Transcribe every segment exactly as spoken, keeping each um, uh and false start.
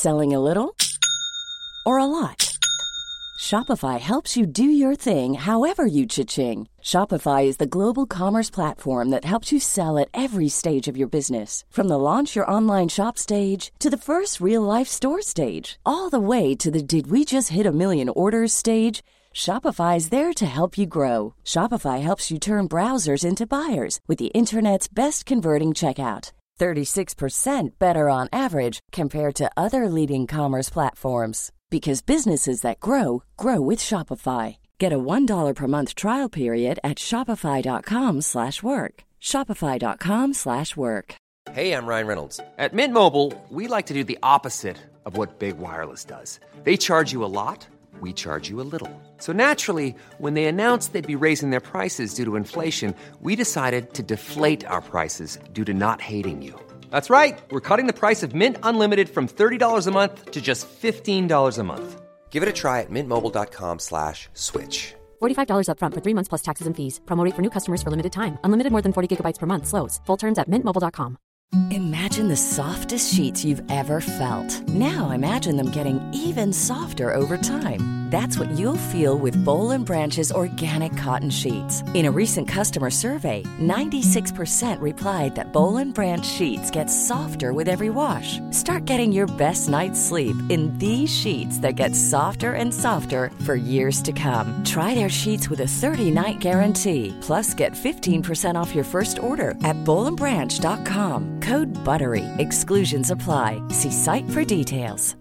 Selling a little or a lot? Shopify helps you do your thing however you cha-ching. Shopify is the global commerce platform that helps you sell at every stage of your business. From the launch your online shop stage to the first real-life store stage, all the way to the did we just hit a million orders stage. Shopify is there to help you grow. Shopify helps you turn browsers into buyers with the internet's best converting checkout. thirty-six percent better on average compared to other leading commerce platforms. Because businesses that grow, grow with Shopify. Get a one dollar per month trial period at shopify.com slash work. Shopify.com slash work. Hey, I'm Ryan Reynolds. At Mint Mobile, we like to do the opposite of what Big Wireless does. They charge you a lot, we charge you a little. So naturally, when they announced they'd be raising their prices due to inflation, we decided to deflate our prices due to not hating you. That's right. We're cutting the price of Mint Unlimited from thirty dollars a month to just fifteen dollars a month. Give it a try at mintmobile.com slash switch. forty-five dollars up front for three months plus taxes and fees. Promo rate for new customers for limited time. Unlimited more than forty gigabytes per month. Slows full terms at mint mobile dot com. Imagine the softest sheets you've ever felt. Now imagine them getting even softer over time. That's what you'll feel with Boll and Branch's organic cotton sheets. In a recent customer survey, ninety-six percent replied that Boll and Branch sheets get softer with every wash. Start getting your best night's sleep in these sheets that get softer and softer for years to come. Try their sheets with a thirty-night guarantee. Plus, get fifteen percent off your first order at boll and branch dot com. Code BUTTERY. Exclusions apply. See site for details.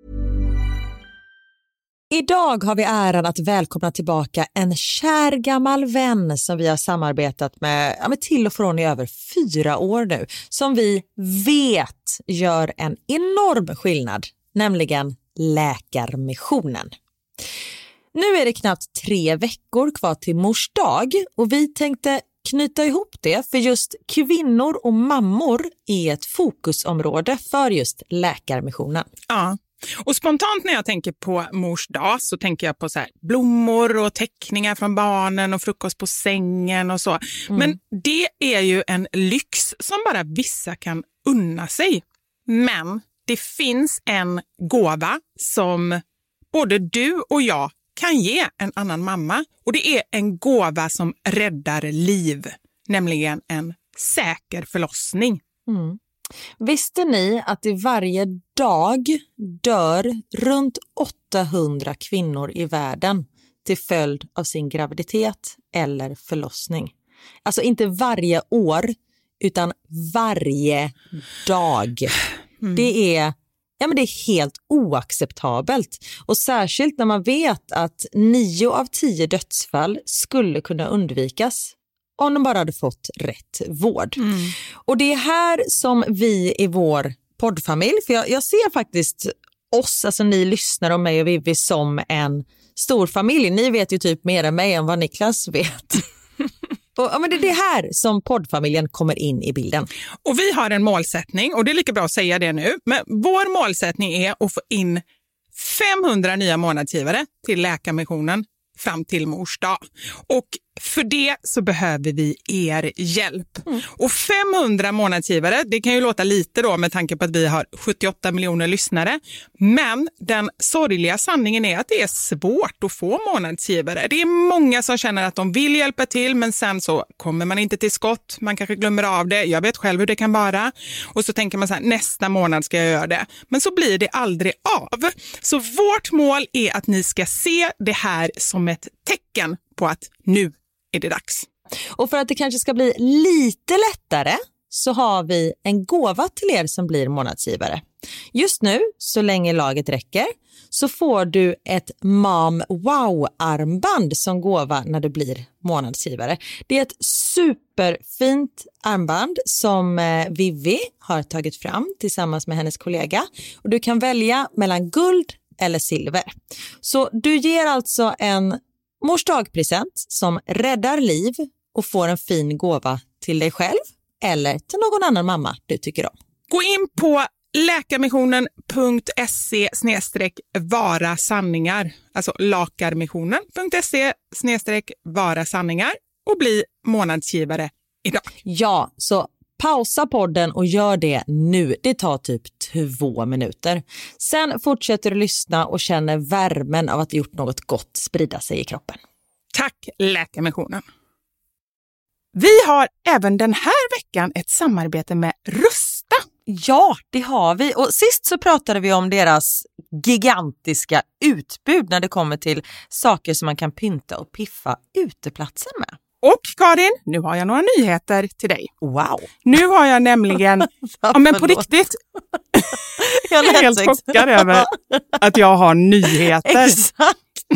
Idag har vi äran att välkomna tillbaka en kär gammal vän som vi har samarbetat med, ja, med till och från i över fyra år nu. Som vi vet gör en enorm skillnad, nämligen Läkarmissionen. Nu är det knappt tre veckor kvar till mors dag och vi tänkte knyta ihop det, för just kvinnor och mammor är ett fokusområde för just Läkarmissionen. Ja. Och spontant när jag tänker på mors dag så tänker jag på så här blommor och teckningar från barnen och frukost på sängen och så. Mm. Men det är ju en lyx som bara vissa kan unna sig. Men det finns en gåva som både du och jag kan ge en annan mamma. Och det är en gåva som räddar liv, nämligen en säker förlossning. Mm. Visste ni att det varje dag dör runt åttahundra kvinnor i världen till följd av sin graviditet eller förlossning? Alltså inte varje år utan varje dag. Mm. Det är, ja, men det är helt oacceptabelt. Och särskilt när man vet att nio av tio dödsfall skulle kunna undvikas om de bara hade fått rätt vård. Mm. Och det är här som vi i vår poddfamilj, för jag, jag ser faktiskt oss, alltså ni lyssnar om mig och Vivi, som en stor familj. Ni vet ju typ mer än mig än vad Niklas vet. och, ja, men det är det här som poddfamiljen kommer in i bilden. Och vi har en målsättning, och det är lika bra att säga det nu. Men vår målsättning är att få in femhundra nya månadsgivare till Läkarmissionen fram till mors dag. Och för det så behöver vi er hjälp. Mm. Och femhundra månadsgivare, det kan ju låta lite då med tanke på att vi har sjuttioåtta miljoner lyssnare. Men den sorgliga sanningen är att det är svårt att få månadsgivare. Det är många som känner att de vill hjälpa till, men sen så kommer man inte till skott. Man kanske glömmer av det. Jag vet själv hur det kan vara. Och så tänker man så här, nästa månad ska jag göra det. Men så blir det aldrig av. Så vårt mål är att ni ska se det här som ett tecken på att nu är det dags. Och för att det kanske ska bli lite lättare så har vi en gåva till er som blir månadsgivare. Just nu, så länge laget räcker, så får du ett Mom Wow-armband som gåva när du blir månadsgivare. Det är ett superfint armband som Vivi har tagit fram tillsammans med hennes kollega. Och du kan välja mellan guld eller silver. Så du ger alltså en mors dagpresent som räddar liv och får en fin gåva till dig själv eller till någon annan mamma du tycker om. Gå in på läkarmissionen punkt se snedstreck vara sanningar, alltså lakarmissionen punkt se snedstreck vara sanningar och bli månadsgivare idag. Ja, så Pausa podden och gör det nu. Det tar typ två minuter. Sen fortsätter du lyssna och känner värmen av att du gjort något gott sprida sig i kroppen. Tack Läkarmissionen. Vi har även den här veckan ett samarbete med Rusta. Ja, det har vi. Och sist så pratade vi om deras gigantiska utbud när det kommer till saker som man kan pynta och piffa uteplatsen med. Och Karin, nu har jag några nyheter till dig. Wow. Nu har jag nämligen, ja men på riktigt, jag är helt chockad över att jag har nyheter. Exakt.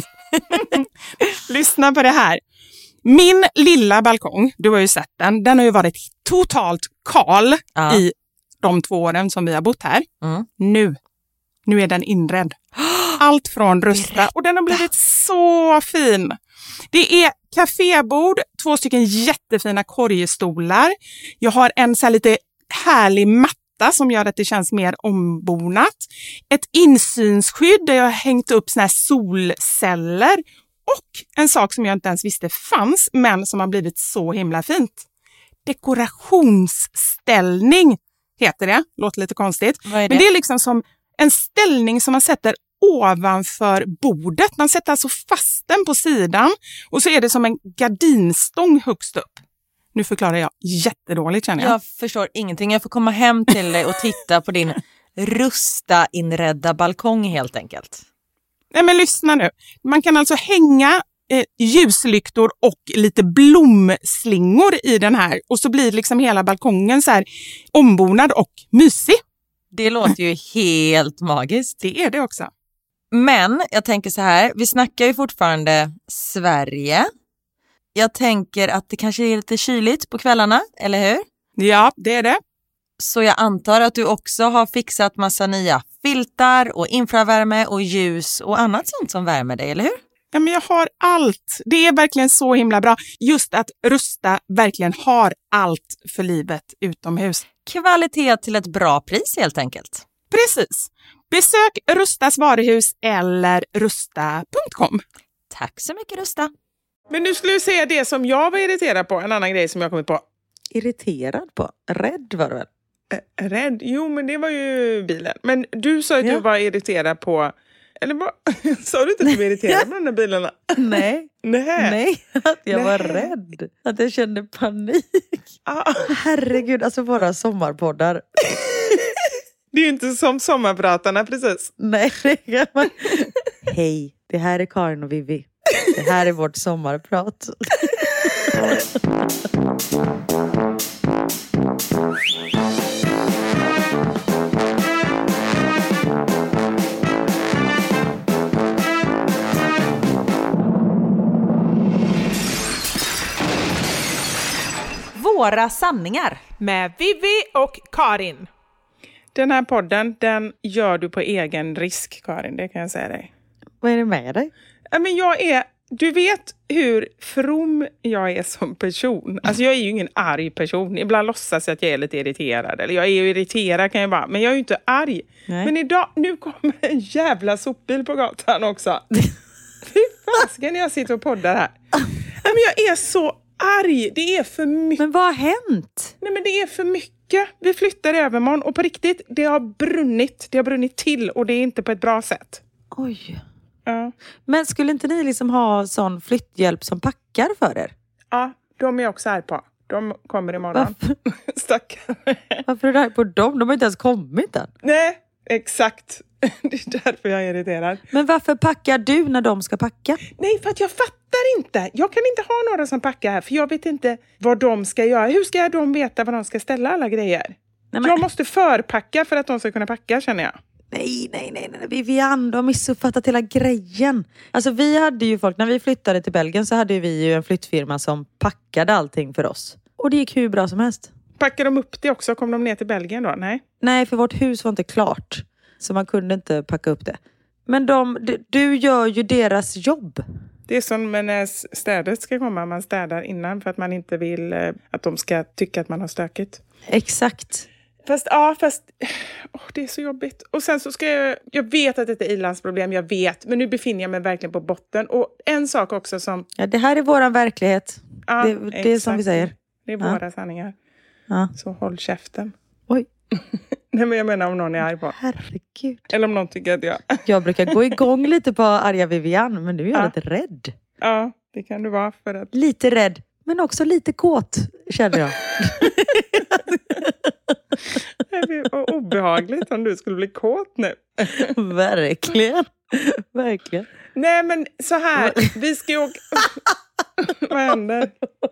Lyssna på det här. Min lilla balkong, du har ju sett den, den har ju varit totalt kal Ja. i de två åren som vi har bott här. Mm. Nu, nu är den inredd. Allt från Rusta och den har blivit så fin. Det är kafébord, två stycken jättefina korgstolar. Jag har en så här lite härlig matta som gör att det känns mer ombonat. Ett insynsskydd där jag har hängt upp såna här solceller. Och en sak som jag inte ens visste fanns, men som har blivit så himla fint. Dekorationsställning heter det. Låter lite konstigt. Vad är det? Men det är liksom som en ställning som man sätter ovanför bordet. Man sätter alltså fast den på sidan och så är det som en gardinstång högst upp. Nu förklarar jag jättedåligt känner jag. Jag förstår ingenting. Jag får komma hem till dig och titta på din Rusta inredda balkong helt enkelt. Nej men lyssna nu. Man kan alltså hänga eh, ljuslyktor och lite blomslingor i den här. Och så blir liksom hela balkongen så här ombonad och mysig. Det låter ju helt magiskt. Det är det också. Men jag tänker så här, vi snackar ju fortfarande Sverige. Jag tänker att det kanske är lite kyligt på kvällarna, eller hur? Ja, det är det. Så jag antar att du också har fixat massa nya filtar och infravärme och ljus och annat sånt som värmer dig, eller hur? Ja, men jag har allt. Det är verkligen så himla bra. Just att Rusta verkligen har allt för livet utomhus. Kvalitet till ett bra pris helt enkelt. Precis. Besök Rustas varuhus eller rusta punkt com. Tack så mycket Rusta. Men nu skulle du säga det som jag var irriterad på. En annan grej som jag kommit på. Irriterad på? Rädd var du väl? Äh, rädd? Jo, men det var ju bilen. Men du sa att Ja. du var irriterad på... Eller vad? Sa du inte att du var irriterad på de där bilarna? Nej. Nej. Nej, att jag var Nej. rädd. Att jag kände panik. Ah. Herregud, alltså våra sommarpoddar. Det är ju inte som sommarpratarna, precis. Nej, det kan man... Hej, det här är Karin och Vivi. Det här är vårt sommarprat. Våra sanningar. Med Vivi och Karin. Den här podden, den gör du på egen risk, Karin. Det kan jag säga dig. Vad är det med dig? Ja, men jag är... Du vet hur from jag är som person. Alltså jag är ju ingen arg person. Ibland låtsas jag att jag är lite irriterad. Eller jag är ju irriterad kan jag vara. Men jag är ju inte arg. Nej. Men idag, nu kommer en jävla sopbil på gatan också. Fy fasken, jag sitter och poddar här. Ja, men jag är så arg. Det är för mycket. Men vad har hänt? Nej, men det är för mycket. Vi flyttar övermorgon och på riktigt, det har brunnit. Det har brunnit till och det är inte på ett bra sätt. Oj. Ja, Men skulle inte ni liksom ha sån flytthjälp som packar för er? ja de är jag också här på. De kommer imorgon. Varför, Stackare. varför är du här på dem? De har inte ens kommit än. Nej, exakt. Det är därför jag är irriterad. Men varför packar du när de ska packa? Nej, för att jag fattar inte. Jag kan inte ha några som packar här. För jag vet inte vad de ska göra. Hur ska de veta var de ska ställa alla grejer? Nej, men... Jag måste förpacka för att de ska kunna packa, känner jag. Nej, nej, nej, nej. Vivian, du har missuppfattat hela grejen. Alltså vi hade ju folk, när vi flyttade till Belgien så hade vi ju en flyttfirma som packade allting för oss. Och det gick hur bra som helst. Packar de upp det också? Kom de ner till Belgien då? Nej. Nej, för vårt hus var inte klart. Så man kunde inte packa upp det. Men de, du, du gör ju deras jobb. Det är som när städet ska komma. Man städar innan för att man inte vill eh, att de ska tycka att man har stökigt. Exakt. Fast, ja, fast oh, det är så jobbigt. Och sen så ska jag, jag vet att det är ilandsproblem, jag vet. Men nu befinner jag mig verkligen på botten. Och en sak också som... Ja, det här är våran verklighet. Ja, det, det är som vi säger. Det är Ja. våra sanningar. Ja. Så håll käften. Oj. Nej, men jag menar om någon är arg på. Herregud. Eller om någon tycker att jag... Jag brukar gå igång lite på arga Vivian, men nu är jag Ja. lite rädd. Ja, det kan du vara för att... Lite rädd, men också lite kåt, känner jag. Det blir obehagligt om du skulle bli kåt nu. Verkligen. Verkligen. Nej, men så här. Vi ska ju åka... Vad händer?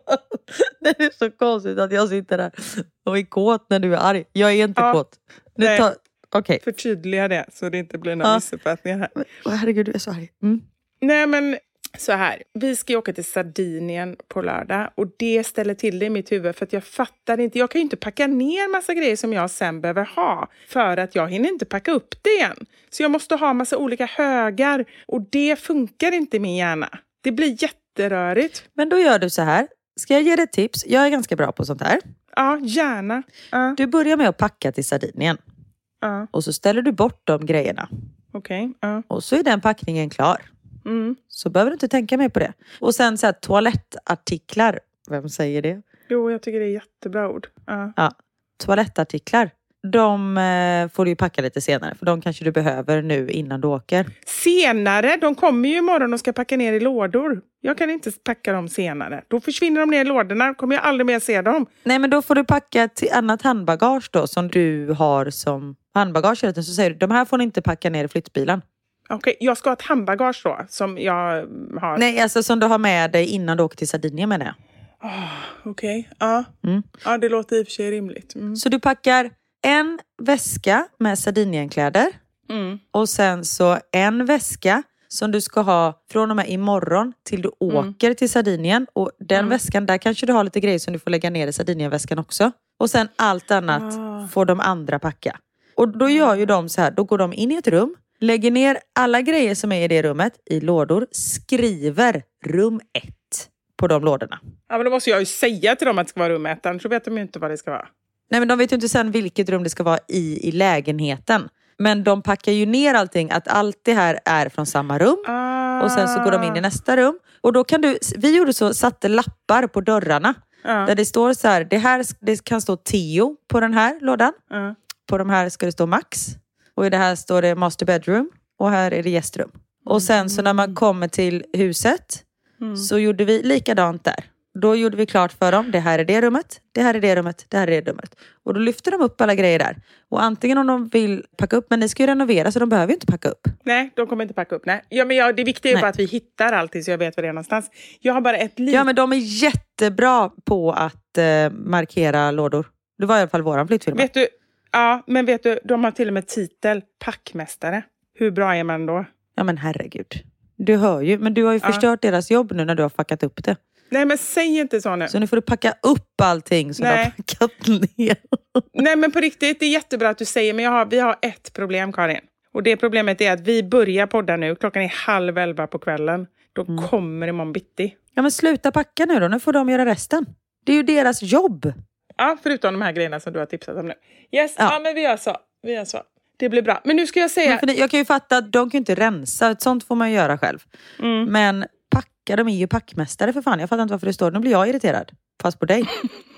Det är så konstigt att jag sitter där och är kåt när du är arg. Jag är inte Ja. kåt. Nu Nej. tar... Okej. Förtydliga det så det inte blir några Ja. missuppfattningar här. Åh, herregud, du är så arg. Mm. Nej, men så här. Vi ska åka till Sardinien på lördag. Och det ställer till det i mitt huvud. För att jag fattar inte. Jag kan ju inte packa ner massa grejer som jag sen behöver ha. För att jag hinner inte packa upp det igen. Så jag måste ha massa olika högar. Och det funkar inte i min hjärna. Det blir jätterörigt. Men då gör du så här. Ska jag ge dig ett tips? Jag är ganska bra på sånt här. Ja, gärna. Ja, Du börjar med att packa till Sardinien. ja. Och så ställer du bort de grejerna. Okej. Ja. Och så är den packningen klar. Mm. Så behöver du inte tänka mer på det. Och sen så här, toalettartiklar. Vem säger det? Jo, jag tycker det är jättebra ord. Ja. Ja, toalettartiklar. De eh, får du ju packa lite senare. För de kanske du behöver nu innan du åker. Senare, de kommer ju imorgon och ska packa ner i lådor. Jag kan inte packa dem senare. Då försvinner de ner i lådorna. Kommer jag aldrig mer se dem. Nej, men då får du packa till annat handbagage då. Som du har som handbagage. Så säger du, de här får ni inte packa ner i flyttbilen. Okej, jag ska ha ett handbagage då. Som jag har. Nej, alltså som du har med dig innan du åker till Sardinien, menar jag. Oh, Okej, ja. Mm. Ja, det låter i och för sig rimligt. Mm. Så du packar en väska med Sardinienkläder. Mm. Och sen så en väska som du ska ha från och med imorgon till du åker till Sardinien. Och den Mm. väskan, där kanske du har lite grejer som du får lägga ner i Sardinienväskan också. Och sen allt annat Ah. får de andra packa. Och då gör ju de så här, då går de in i ett rum, lägger ner alla grejer som är i det rummet i lådor, skriver rum ett på de lådorna. Ja, men då måste jag ju säga till dem att det ska vara rum ett. Annars vet de ju inte vad det ska vara. Nej, men de vet ju inte sen vilket rum det ska vara i i lägenheten. Men de packar ju ner allting, att allt det här är från samma rum. Ah. Och sen så går de in i nästa rum. Och då kan du, vi gjorde så, satte lappar på dörrarna. Ja. Där det står så här, det här det kan stå Theo på den här lådan. Ja. På de här ska det stå Max. Och i det här står det master bedroom. Och här är det gästrum. Och sen så när man kommer till huset Mm. så gjorde vi likadant där. Då gjorde vi klart för dem, det här är det rummet, det här är det rummet, det här är det rummet. Och då lyfter de upp alla grejer där. Och antingen om de vill packa upp, men ni ska ju renovera så de behöver ju inte packa upp. Nej, de kommer inte packa upp. Nej. Ja, men jag, det viktiga är ju Nej. bara att vi hittar allting så jag vet var det är någonstans. Jag har bara ett liv. Ja, men de är jättebra på att eh, markera lådor. Det var i alla fall våran flyttfirma. Vet du, ja, men vet du, de har till och med titel packmästare. Hur bra är man då? Ja, men herregud. Du hör ju, men du har ju Ja. förstört deras jobb nu när du har packat upp det. Nej, men säg inte så nu. Så nu får du packa upp allting som du Nej. har packat ner. Nej, men på riktigt, det är jättebra att du säger, men jag har, vi har ett problem, Karin. Och det problemet är att vi börjar podda nu. Klockan är halv elva på kvällen. Då Mm. kommer imorgon bitti. Ja, men sluta packa nu då. Nu får de göra resten. Det är ju deras jobb. Ja, förutom de här grejerna som du har tipsat om nu. Yes, ja, Ja. men vi gör så. Vi gör så. Det blir bra. Men nu ska jag säga... Men för det, jag kan ju fatta att de kan ju inte rensa. Ett sånt får man ju göra själv. Mm. Men packa, de är ju packmästare för fan. Jag fattar inte varför det står. Nu blir jag irriterad. Fast på dig.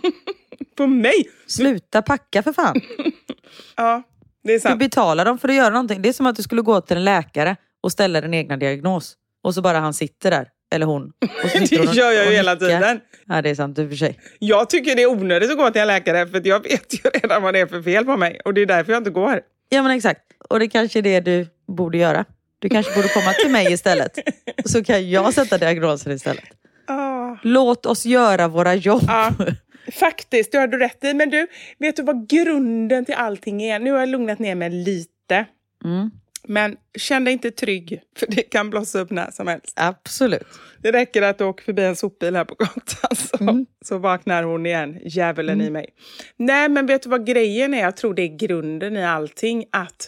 På mig? Sluta packa för fan. Ja, det är Du sant. betalar dem för att göra någonting. Det är som att du skulle gå till en läkare och ställa din egna diagnos. Och så bara han sitter där. Eller hon. Och så sitter hon Det och- gör jag ju och hela nickar. tiden. Ja, det är sant i och för sig. Jag tycker det är onödigt att gå till en läkare för att jag vet ju redan vad det är för fel på mig. Och det är därför jag inte går. Ja, men exakt. Och det kanske är det du borde göra. Du kanske borde komma till mig istället. Så kan jag sätta diagnosen istället. Ah. Låt oss göra våra jobb. Ja, faktiskt, det har du rätt i. Men du, vet du vad grunden till allting är? Nu har jag lugnat ner mig lite. Mm, Men känn dig inte trygg, för det kan blossa upp när som helst. absolut. Det räcker att du åker förbi en sopbil här på gatan så, Mm. så vaknar hon igen, djävulen i mig. Nej, men vet du vad grejen är? Jag tror det är grunden i allting. Att,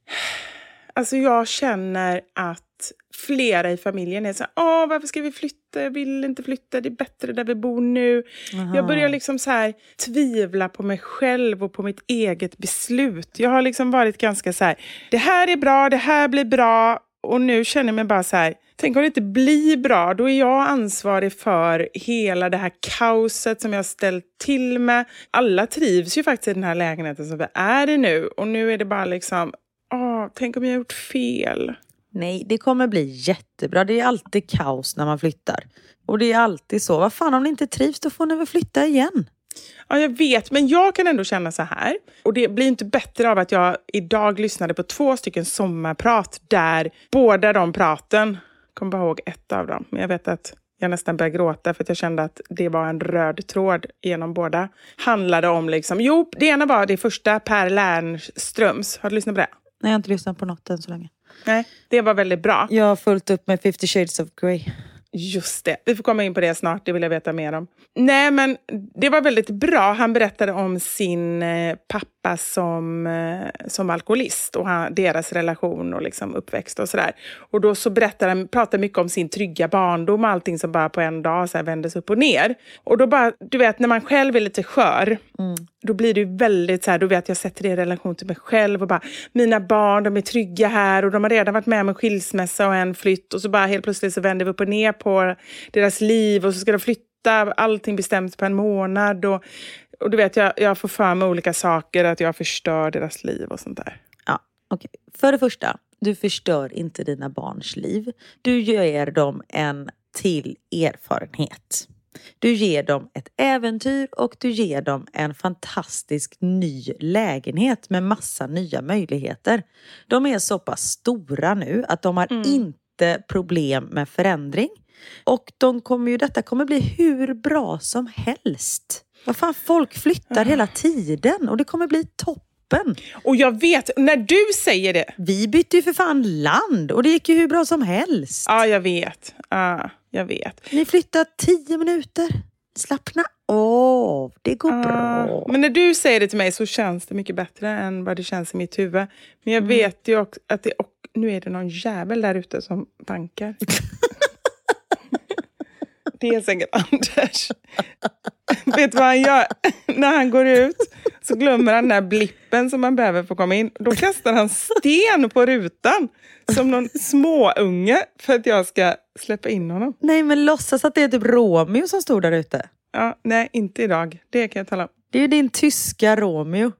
alltså jag känner att flera i familjen är så här, åh, varför ska vi flytta? Jag vill inte flytta, det är bättre där vi bor nu. Aha. Jag börjar liksom så här tvivla på mig själv och på mitt eget beslut. Jag har liksom varit ganska så här, det här är bra, det här blir bra. Och nu känner jag mig bara så här, Tänk om det inte blir bra, då är jag ansvarig för hela det här kaoset som jag har ställt till med. Alla trivs ju faktiskt i den här lägenheten som vi är i nu. Och nu är det bara liksom, åh, tänk om jag har gjort fel. Nej, det kommer bli jättebra. Det är alltid kaos när man flyttar. Och det är alltid så. Vad fan, om ni inte trivs, då får ni väl flytta igen. Ja, jag vet. Men jag kan ändå känna så här. Och det blir inte bättre av att jag idag lyssnade på två stycken sommarprat. Där båda de praten, kommer bara ihåg ett av dem. Men jag vet att jag nästan började gråta för att jag kände att det var en röd tråd genom båda. Handlade om liksom, jo, det ena var det första, Per Lernströms. Har du lyssnat på det? Nej, jag har inte lyssnat på något än så länge. Nej, det var väldigt bra. Jag har fullt upp med fifty shades of Grey. Just det, vi får komma in på det snart, det vill jag veta mer om. Nej, men det var väldigt bra. Han berättade om sin eh, pappa som, eh, som alkoholist och han, deras relation och liksom uppväxt och sådär. Och då så berättade han, pratade mycket om sin trygga barndom och allting som bara på en dag så här vändes upp och ner. Och då bara, du vet, när man själv är lite skör, mm. då blir det ju väldigt så här, då vet jag sätter det i relation till mig själv och bara, mina barn, de är trygga här och de har redan varit med om en skilsmässa och en flytt och så bara helt plötsligt så vänder vi upp och ner på deras liv och så ska de flytta, allting bestämt på en månad och, och du vet, jag, jag får för mig olika saker, att jag förstör deras liv och sånt där. Ja, okej. Okay. För det första, du förstör inte dina barns liv. Du ger dem en till erfarenhet. Du ger dem ett äventyr och du ger dem en fantastisk ny lägenhet med massa nya möjligheter. De är så pass stora nu att de har mm. inte problem med förändring. Och de kommer ju, detta kommer bli hur bra som helst. Vad fan, folk flyttar hela tiden och det kommer bli toppen. Och jag vet, när du säger det. Vi bytte ju för fan land och det gick ju hur bra som helst. Ja, jag vet. Ja, jag vet. Ni flyttar tio minuter. Slappna av, det går uh, bra. Men när du säger det till mig så känns det mycket bättre än vad det känns i mitt huvud. Men jag mm. vet ju också att det, och nu är det någon jävel där ute som bankar. Det är säkert Anders. Vet du vad han gör? När han går ut så glömmer han den här blippen som man behöver för att komma in. Då kastar han sten på rutan som någon småunge för att jag ska släppa in honom. Nej, men låtsas att det är typ Romeo som står där ute. Ja, nej, inte idag. Det kan jag tala om. Det är ju din tyska Romeo.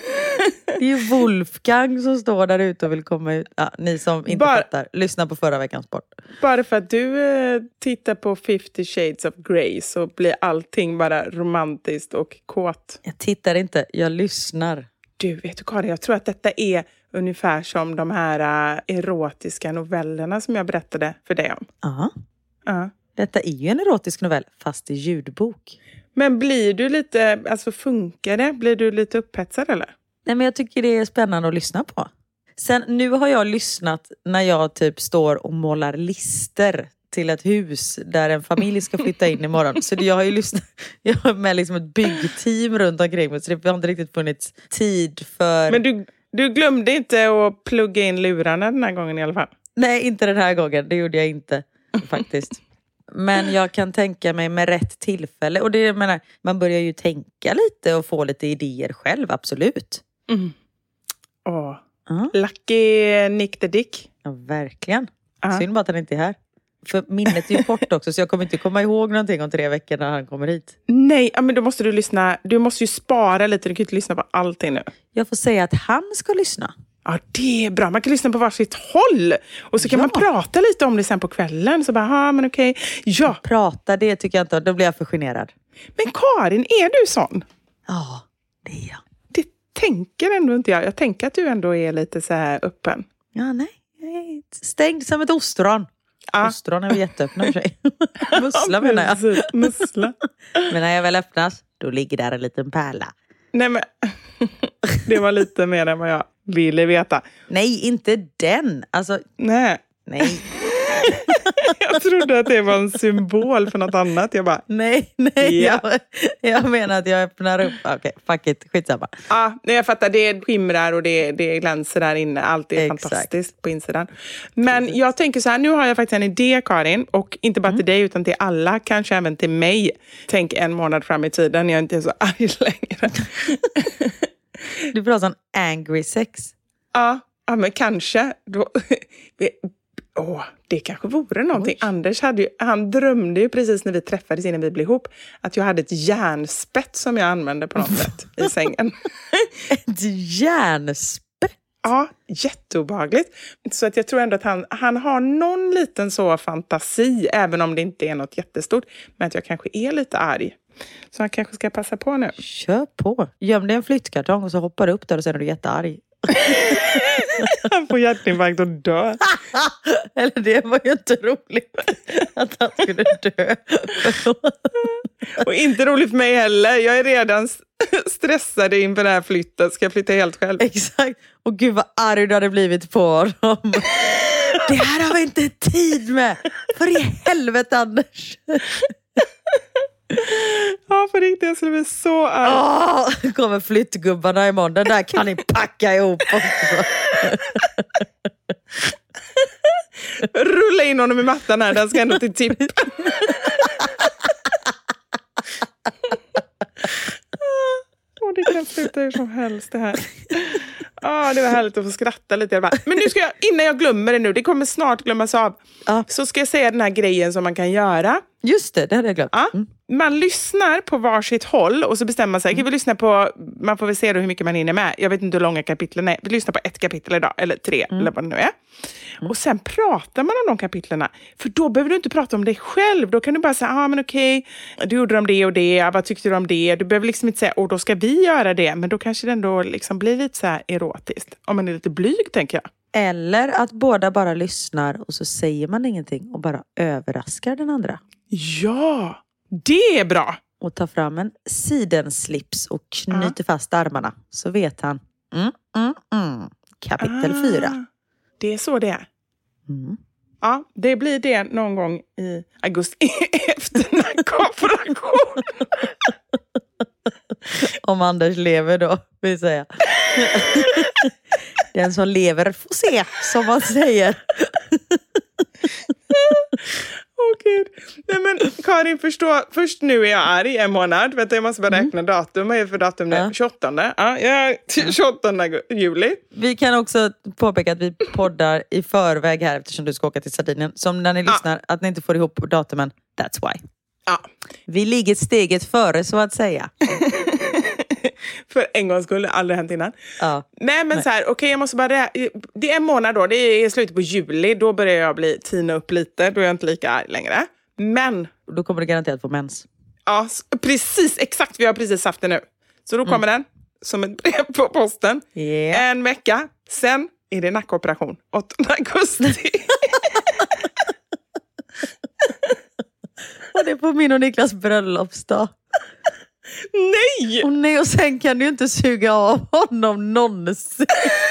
Det är ju Wolfgang som står där ute och vill komma ut. Ja, ni som inte bara, fattar, lyssna på förra veckans sport. Bara för att du eh, tittar på fifty shades of Grey så blir allting bara romantiskt och kåt. Jag tittar inte, jag lyssnar. Du, vet du Karin, jag tror att detta är ungefär som de här uh, erotiska novellerna som jag berättade för dig om. Ja. Uh. Detta är ju en erotisk novell, fast i ljudbok. Men blir du lite, alltså funkar det? Blir du lite upphetsad eller? Nej, men jag tycker det är spännande att lyssna på. Sen nu har jag lyssnat när jag typ står och målar lister till ett hus där en familj ska flytta in imorgon. Så jag har ju lyssnat, jag har med liksom ett byggteam runt omkring mig. Så det har inte riktigt funnits tid för... Men du, du glömde inte att plugga in lurarna den här gången i alla fall? Nej, inte den här gången. Det gjorde jag inte faktiskt. Men jag kan tänka mig med rätt tillfälle. Och det, jag menar, man börjar ju tänka lite och få lite idéer själv, absolut. Mm. Åh, uh-huh. Lucky Nick the Dick. Ja, verkligen. Uh-huh. Synd bara att han inte är här. För minnet är ju kort också, så jag kommer inte komma ihåg någonting om tre veckor när han kommer hit. Nej, men då måste du lyssna. Du måste ju spara lite, du kan inte lyssna på allting nu. Jag får säga att han ska lyssna. Ja, det är bra. Man kan lyssna på varsitt håll. Och så kan ja. man prata lite om det sen på kvällen. Så bara, ja men okej. Ja. Prata, det tycker jag inte. Då blir jag för generad. Men Karin, är du sån? Ja, det är jag. Det tänker ändå inte jag. Jag tänker att du ändå är lite så här öppen. Ja, nej. Jag är stängd som ett ostron. Ja. Ostron är väl jätteöppna för sig. Mussla menar jag. Mussla. Men när jag väl öppnas, då ligger där en liten pärla. Nej, men det var lite mer än vad jag ville veta. Nej, inte den. Alltså, nej. Nej. Jag trodde att det var en symbol för något annat. Jag bara, nej, nej. Ja. Jag, jag menar att jag öppnar upp. Okej, okay, fuck it. Skitsamma. Ja, jag fattar. Det skimrar och det, det glänser där inne. Allt är Exakt. fantastiskt på insidan. Men Precis. jag tänker så här, nu har jag faktiskt en idé, Karin. Och inte bara mm. till dig utan till alla. Kanske även till mig. Tänk en månad fram i tiden. Jag är inte så arg längre. Du pratar om angry sex. Ja, ja men kanske. Då, Åh, det kanske vore någonting. Oj. Anders hade ju, han drömde ju precis när vi träffades innan vi blev ihop att jag hade ett järnspett som jag använde på något sätt i sängen. Ett järnspett? Ja, jätteobehagligt. Så att jag tror ändå att han, han har någon liten så fantasi, även om det inte är något jättestort. Men att jag kanske är lite arg. Så han kanske ska passa på nu. Kör på. Göm dig en flyttkartong och så hoppar du upp där och sen är du jättearg. Han får hjärtinfarkt och dör. Eller det var ju inte roligt att han skulle dö. Och inte roligt för mig heller. Jag är redan stressad inför den här flytten. Ska jag flytta helt själv? Exakt. Och gud vad arg du hade blivit på honom. Det här har vi inte tid med. För i helvete, Anders. Ja, för riktigt, jag skulle bli så arg. Åh, kommer flyttgubbarna imorgon. Den där kan ni packa ihop också. Rulla in honom i mattan här. Den ska ändå till tippen. Åh, det kan sluta hur som helst det här. Ja, det var härligt att få skratta lite. Men nu ska jag, innan jag glömmer det nu, det kommer snart glömmas av. Ja. Så ska jag säga den här grejen som man kan göra. Just det, det hade jag glömt. Ja. Mm. Man lyssnar på varsitt håll och så bestämmer man sig. Mm. Vi lyssnar på, man får väl se då hur mycket man hinner med. Jag vet inte hur långa kapitlen är. Vi lyssnar på ett kapitel idag, eller tre, mm. eller vad det nu är. Mm. Och sen pratar man om de kapitlerna. För då behöver du inte prata om dig själv. Då kan du bara säga, ja ah, men okej, du gjorde om det och det. Vad tyckte du om det? Du behöver liksom inte säga, och då ska vi göra det. Men då kanske det ändå liksom blir lite så här erotiskt. Om man är lite blyg, tänker jag. Eller att båda bara lyssnar och så säger man ingenting och bara överraskar den andra. Ja, det är bra. Och ta fram en sidenslips och knyter uh. fast armarna. Så vet han. Mm, mm, mm. Kapitel uh. fyra. Det är så det är. Mm. Ja, det blir det någon gång i augusti efter den här konferensen. Om Anders lever då, vill säga. Den som lever får se, som man säger. Åh oh, gud. Nej men Karin, förstå, först nu är jag arg en månad. Vet du, jag måste bara räkna mm. datum. Vad är det för datum nu? Ja. tjugoåttonde. Ja, jag tjugoåttonde juli. Vi kan också påpeka att vi poddar i förväg här eftersom du ska åka till Sardinien. Som när ni ja. lyssnar, att ni inte får ihop datumen. That's why. Ja. Vi ligger steget före, så att säga. För en gång skulle det aldrig hänt innan. Ja. Nej men Nej. så här, okej okay, jag måste bara, det är en månad då, det är slutet på juli, då börjar jag bli tina upp lite, då är jag inte lika arg längre. Men då kommer du garanterat få mens. Ja, precis, exakt, vi har precis haft det nu. Så då kommer mm. den som ett brev på posten. Yeah. En vecka, sen är det nackoperation, åttonde augusti. Och det är på min och Niklas bröllopsdag. Nej! Och nej, och sen kan du inte suga av honom någonsin.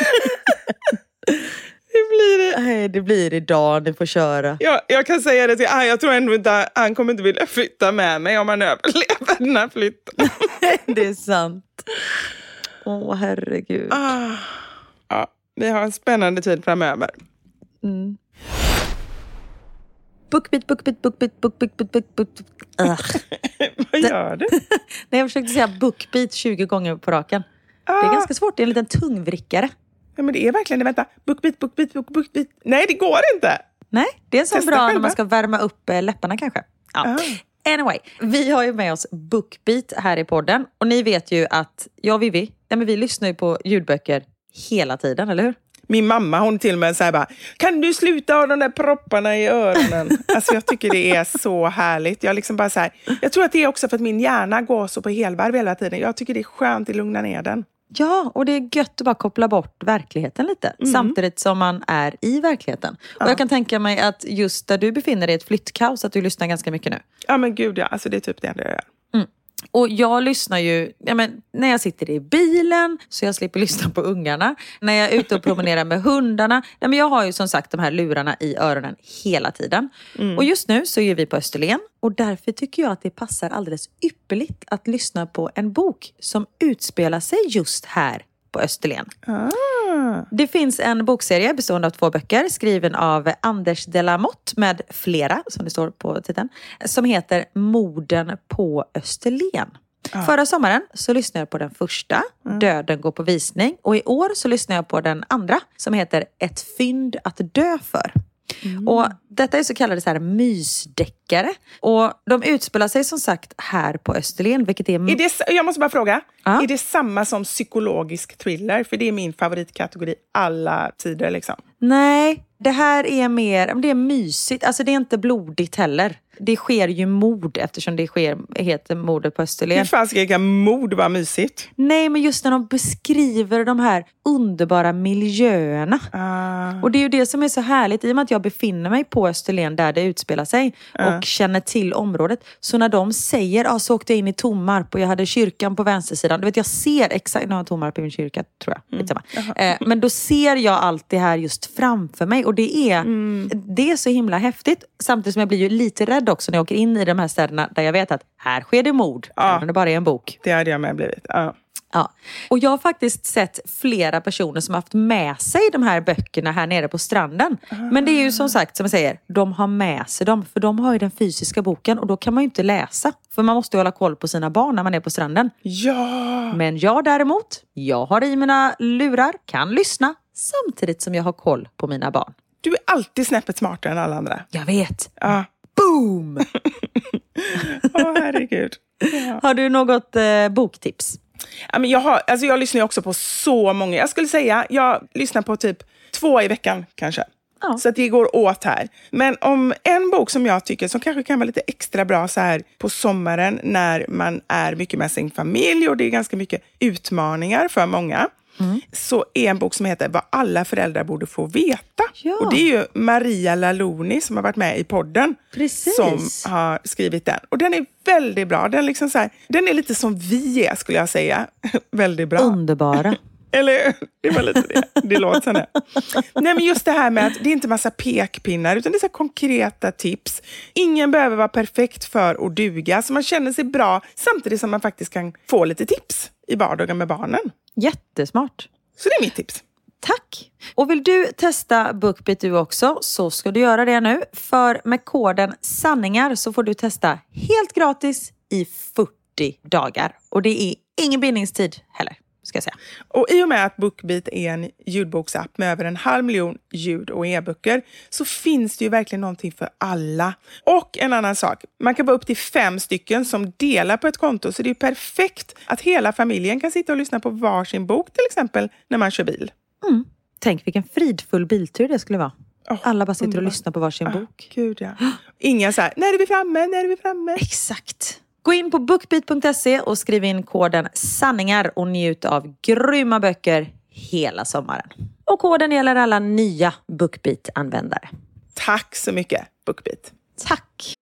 Det blir det. Nej, det blir idag, ni får köra. Ja, jag kan säga det till han, jag tror ändå inte han kommer inte vilja flytta med mig om han överlever den här flytten. Det är sant. Åh, herregud. Ah, ja, vi har en spännande tid framöver. Mm. Bookbeat, bookbeat, bookbeat, bookbeat, bookbeat, bookbeat. Vad gör du? Nej, jag försökte säga bookbeat tjugo gånger på raken. Ah. Det är ganska svårt, det är en liten tungvrickare. Ja, men det är verkligen det. Vänta. Bookbeat, bookbeat, bookbeat. Nej, det går inte. Nej, det är så Testa bra själva. När man ska värma upp läpparna kanske. Ja. Ah. Anyway, vi har ju med oss Bookbeat här i podden. Och ni vet ju att jag och Vivi, ja, men vi lyssnar ju på ljudböcker hela tiden, eller hur? Min mamma, hon till och med säger bara, kan du sluta ha de där propparna i öronen? Alltså jag tycker det är så härligt. Jag liksom bara så här, jag tror att det är också för att min hjärna går så på helvarv hela tiden. Jag tycker det är skönt att lugna ner den. Ja, och det är gött att bara koppla bort verkligheten lite. Mm. Samtidigt som man är i verkligheten. Ja. Och jag kan tänka mig att just där du befinner dig i ett flyttkaos, att du lyssnar ganska mycket nu. Ja men gud ja, alltså det är typ det enda jag gör. Mm. Och jag lyssnar ju, ja men, när jag sitter i bilen så jag slipper lyssna på ungarna. När jag är ute och promenerar med hundarna. Ja, men jag har ju som sagt de här lurarna i öronen hela tiden. Mm. Och just nu så är vi på Österlen. Och därför tycker jag att det passar alldeles ypperligt att lyssna på en bok som utspelar sig just här på Österlen. Ah. Det finns en bokserie bestående av två böcker skriven av Anders de la Motte med flera, som det står på titeln, som heter Morden på Österlen. Ah. Förra sommaren så lyssnade jag på den första, mm. Döden går på visning, och i år så lyssnar jag på den andra som heter Ett fynd att dö för. Mm. Och detta är så kallade så här mysdeckare. Och de utspelar sig som sagt här på Österlen, vilket är... är det, jag måste bara fråga, ja. Är det samma som psykologisk thriller? För det är min favoritkategori alla tider liksom. Nej, det här är mer, det är mysigt. Alltså det är inte blodigt heller. Det sker ju mord eftersom det sker, heter mordet på Österlen. Hur fan ska mord vara mysigt? Nej, men just när de beskriver de här underbara miljöerna. Uh. Och det är ju det som är så härligt. I och med att jag befinner mig på Österlen där det utspelar sig. Uh. Och känner till området. Så när de säger, ja ah, så åkte jag in i Tommarp och jag hade kyrkan på vänstersidan. Du vet, jag ser exakt, nu har Tommarp i min kyrka tror jag. Mm. Uh-huh. Eh, men då ser jag allt det här just framför mig. Och det är, mm. det är så himla häftigt. Samtidigt som jag blir ju lite rädd också när jag åker in i de här städerna där jag vet att här sker det mord. Ja. Men det bara är en bok. Det hade jag med blivit. Ja. Ja. Och jag har faktiskt sett flera personer som har haft med sig de här böckerna här nere på stranden. Ah. Men det är ju som sagt, som jag säger, de har med sig dem. För de har ju den fysiska boken och då kan man ju inte läsa. För man måste ju hålla koll på sina barn när man är på stranden. Ja! Men jag däremot, jag har i mina lurar, kan lyssna samtidigt som jag har koll på mina barn. Du är alltid snäppet smartare än alla andra. Jag vet. Ja. Boom! Åh, oh, herregud. Ja. Har du något eh, boktips? Ja, men jag, har, alltså jag lyssnar ju också på så många. Jag skulle säga, jag lyssnar på typ två i veckan kanske. Ja. Så att det går åt här. Men om en bok som jag tycker som kanske kan vara lite extra bra så här på sommaren när man är mycket med sin familj och det är ganska mycket utmaningar för många. Mm. Så är en bok som heter Vad alla föräldrar borde få veta. Ja. Och det är ju Maria Laloni som har varit med i podden. Precis. Som har skrivit den. Och den är väldigt bra. Den, liksom så här, den är lite som vi är skulle jag säga. Väldigt bra. Underbara. Eller det var lite det. Det låter som det. Nej, men just det här med att det är inte massa pekpinnar utan det är så konkreta tips. Ingen behöver vara perfekt för att duga. Så man känner sig bra samtidigt som man faktiskt kan få lite tips i vardagen med barnen. Jättesmart. Så det är mitt tips. Tack. Och vill du testa BookBeat du också så ska du göra det nu. För med koden sanningar så får du testa helt gratis i fyrtio dagar. Och det är ingen bindningstid heller. Ska jag säga. Och i och med att BookBeat är en ljudboksapp med över en halv miljon ljud- och e-böcker så finns det ju verkligen någonting för alla. Och en annan sak, man kan vara upp till fem stycken som delar på ett konto så det är perfekt att hela familjen kan sitta och lyssna på varsin bok till exempel när man kör bil. Mm. Tänk vilken fridfull biltur det skulle vara. Oh, alla bara sitter underbar. Och lyssnar på varsin oh, bok. Gud ja. Inga så här, när är vi framme, när är vi framme? Exakt. Gå in på bookbeat punkt se och skriv in koden sanningar och njut av grymma böcker hela sommaren. Och koden gäller alla nya BookBeat-användare. Tack så mycket, BookBeat. Tack.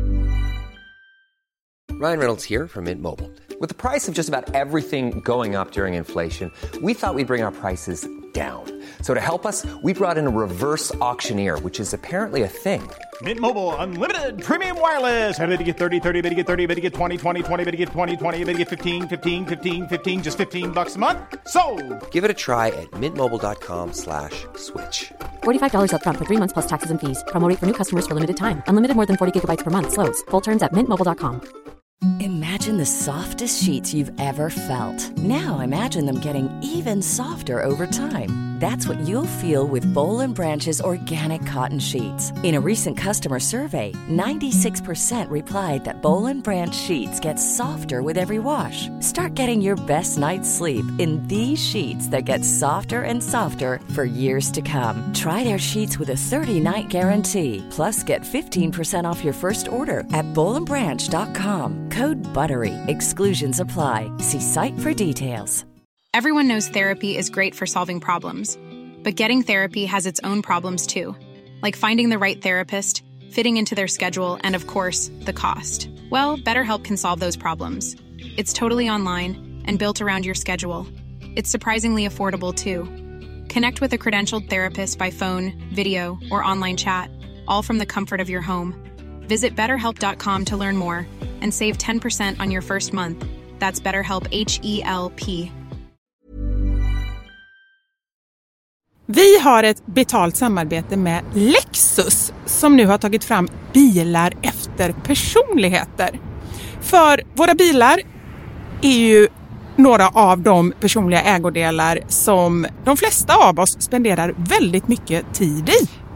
Ryan Reynolds here from Mint Mobile. With the price of just about everything going up during inflation, we thought we'd bring our prices down. So to help us, we brought in a reverse auctioneer, which is apparently a thing. Mint Mobile Unlimited Premium Wireless. How to get thirty, thirty, how to get thirty, how to get twenty, twenty, twenty, how to get twenty, twenty, how to get fifteen, fifteen, fifteen, fifteen, just fifteen bucks a month? Sold! Give it a try at mintmobile.com slash switch. forty-five dollars up front for three months plus taxes and fees. Promo rate for new customers for limited time. Unlimited more than forty gigabytes per month. Slows full terms at mint mobile dot com. Imagine the softest sheets you've ever felt. Now imagine them getting even softer over time. That's what you'll feel with Boll and Branch's organic cotton sheets. In a recent customer survey, ninety-six percent replied that Boll and Branch sheets get softer with every wash. Start getting your best night's sleep in these sheets that get softer and softer for years to come. Try their sheets with a thirty-night guarantee. Plus, get fifteen percent off your first order at boll and branch dot com. Code BUTTERY. Exclusions apply. See site for details. Everyone knows therapy is great for solving problems, but getting therapy has its own problems too, like finding the right therapist, fitting into their schedule, and of course, the cost. Well, BetterHelp can solve those problems. It's totally online and built around your schedule. It's surprisingly affordable too. Connect with a credentialed therapist by phone, video, or online chat, all from the comfort of your home. Visit better help dot com to learn more and save ten percent on your first month. That's BetterHelp, H E L P. Vi har ett betalt samarbete med Lexus som nu har tagit fram bilar efter personligheter. För våra bilar är ju några av de personliga ägodelar som de flesta av oss spenderar väldigt mycket tid i.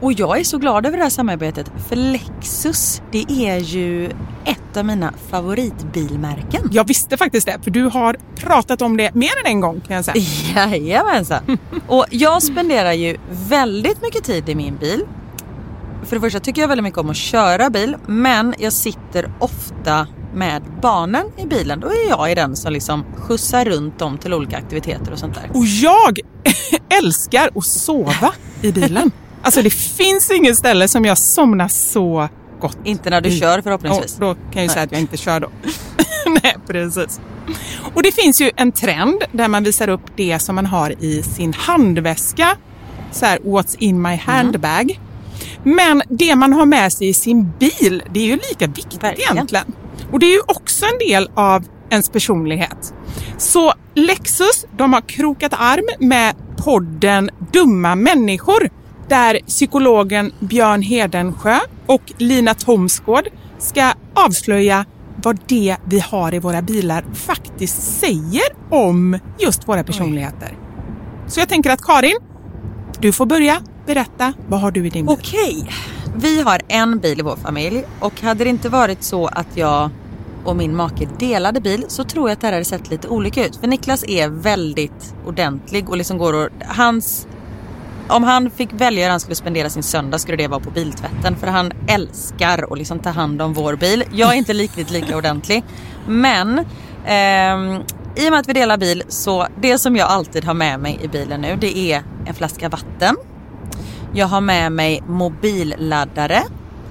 Och jag är så glad över det här samarbetet. För Lexus, det är ju ett av mina favoritbilmärken. Jag visste faktiskt det, för du har pratat om det mer än en gång kan jag säga. Jajamensan. Och jag spenderar ju väldigt mycket tid i min bil. För det första tycker jag väldigt mycket om att köra bil. Men jag sitter ofta med barnen i bilen. Då är jag i den som liksom skjutsar runt dem till olika aktiviteter och sånt där. Och jag älskar att sova i bilen. Alltså det finns ingen ställe som jag somnar så gott. Inte när du i. kör förhoppningsvis. Och då kan jag ju säga att jag inte kör då. Nej, precis. Och det finns ju en trend där man visar upp det som man har i sin handväska. Så här, what's in my handbag. Mm. Men det man har med sig i sin bil, det är ju lika viktigt Verkligen. egentligen. Och det är ju också en del av ens personlighet. Så Lexus, de har krokat arm med podden Dumma människor. Där psykologen Björn Hedensjö och Lina Thomsgård ska avslöja vad det vi har i våra bilar faktiskt säger om just våra personligheter. Oj. Så jag tänker att Karin, du får börja berätta, vad har du i din bil? Okej, vi har en bil i vår familj och hade det inte varit så att jag och min make delade bil så tror jag att det här hade sett lite olika ut. För Niklas är väldigt ordentlig och liksom går och, hans, om han fick välja hur han skulle spendera sin söndag skulle det vara på biltvätten. För han älskar att liksom ta hand om vår bil. Jag är inte riktigt lika ordentlig. Men ehm, i och med att vi delar bil så det som jag alltid har med mig i bilen nu det är en flaska vatten. Jag har med mig mobilladdare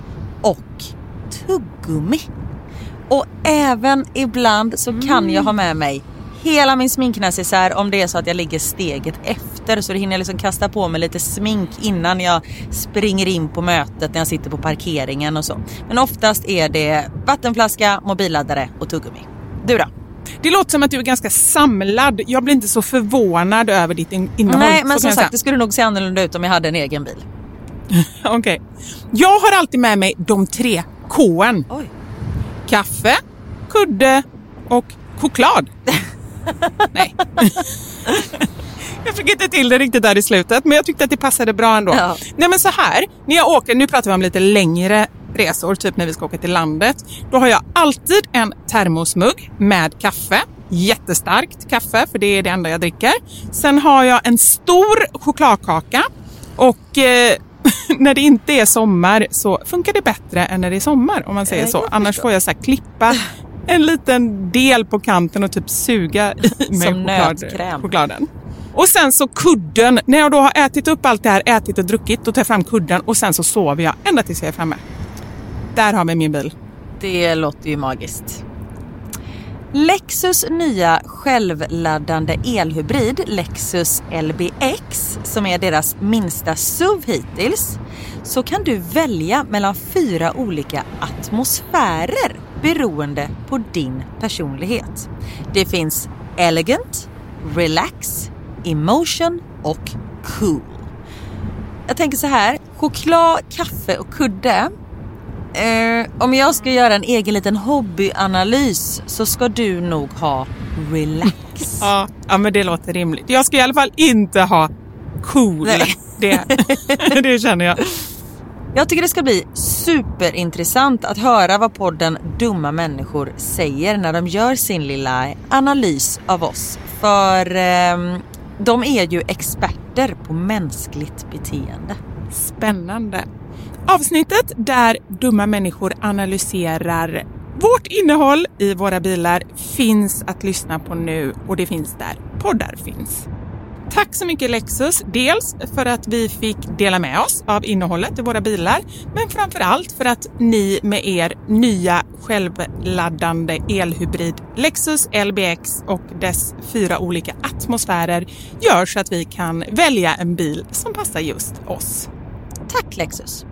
och tuggummi. Och även ibland så kan mm. jag ha med mig hela min sminknäsisär om det är så att jag ligger steget efter. Så det hinner jag liksom kasta på mig lite smink innan jag springer in på mötet när jag sitter på parkeringen och så. Men oftast är det vattenflaska, mobilladdare och tuggummi. Du då? Det låter som att du är ganska samlad. Jag blir inte så förvånad över ditt innehåll. Nej, men som sagt, det skulle nog se annorlunda ut om jag hade en egen bil. Okej. Okay. Jag har alltid med mig de tre K:n. Oj. Kaffe, kudde och choklad. Nej. Jag fick inte till det riktigt där i slutet, men jag tyckte att det passade bra ändå. Ja. Nej, men så här, när jag åker, nu pratar vi om lite längre resor, typ när vi ska åka till landet. Då har jag alltid en termosmugg med kaffe. Jättestarkt kaffe, för det är det enda jag dricker. Sen har jag en stor chokladkaka. Och eh, när det inte är sommar så funkar det bättre än när det är sommar, om man säger så. Annars får jag så här klippa en liten del på kanten och typ suga i med choklad, chokladen. Och sen så kudden. När jag då har ätit upp allt det här, ätit och druckit, då tar jag fram kudden och sen så sover jag ända tills jag är framme. Där har vi min bil. Det låter ju magiskt. Lexus nya självladdande elhybrid Lexus L B X, som är deras minsta S U V hittills, så kan du välja mellan fyra olika atmosfärer beroende på din personlighet. Det finns elegant, relax, emotion och cool. Jag tänker så här, choklad, kaffe och kudde. Eh, om jag ska göra en egen liten hobbyanalys så ska du nog ha relax. Ja, ja, men det låter rimligt. Jag ska i alla fall inte ha cool. Det, det känner jag. Jag tycker det ska bli superintressant att höra vad podden Dumma människor säger när de gör sin lilla analys av oss. För eh, de är ju experter på mänskligt beteende. Spännande. Avsnittet där dumma människor analyserar vårt innehåll i våra bilar finns att lyssna på nu, och det finns där poddar finns. Tack så mycket Lexus, dels för att vi fick dela med oss av innehållet i våra bilar, men framförallt för att ni med er nya självladdande elhybrid Lexus L B X och dess fyra olika atmosfärer gör så att vi kan välja en bil som passar just oss. Tack Lexus!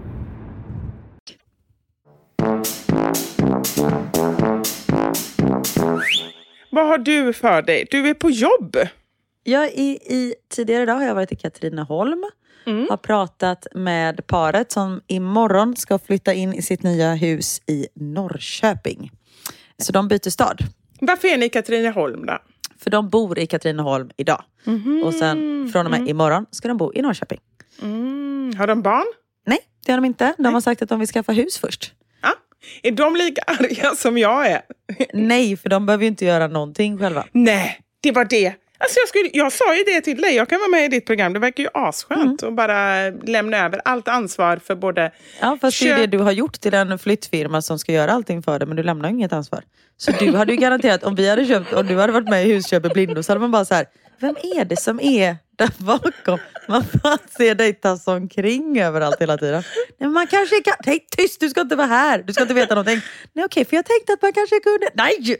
Vad har du för dig? Du är på jobb. Jag är i, tidigare idag har jag varit i Katrineholm. Mm. Har pratat med paret som imorgon ska flytta in i sitt nya hus i Norrköping. Så de byter stad. Varför är ni i Katrineholm då? För de bor i Katrineholm idag. Mm-hmm. Och sen från och med mm. imorgon ska de bo i Norrköping. Mm. Har de barn? Nej, det har de inte. De Nej. har sagt att de vill skaffa hus först. Ja. Är de lika arga som jag är? Nej, för de behöver ju inte göra någonting själva. Nej, det var det. Alltså jag, skulle, jag sa ju det till dig, jag kan vara med i ditt program. Det verkar ju asskönt mm. att bara lämna över allt ansvar för både... Ja, fast köp... det är det du har gjort till en flyttfirma som ska göra allting för dig, men du lämnar ju inget ansvar. Så du hade ju garanterat, om vi hade köpt, om du hade varit med i Husköp Blindo, så hade man bara så här, vem är det som är där bakom? Man får se dig tas omkring överallt hela tiden. Nej, man kanske kan... Nej, tyst, du ska inte vara här. Du ska inte veta någonting. Nej, okej, för jag tänkte att man kanske kunde... Nej!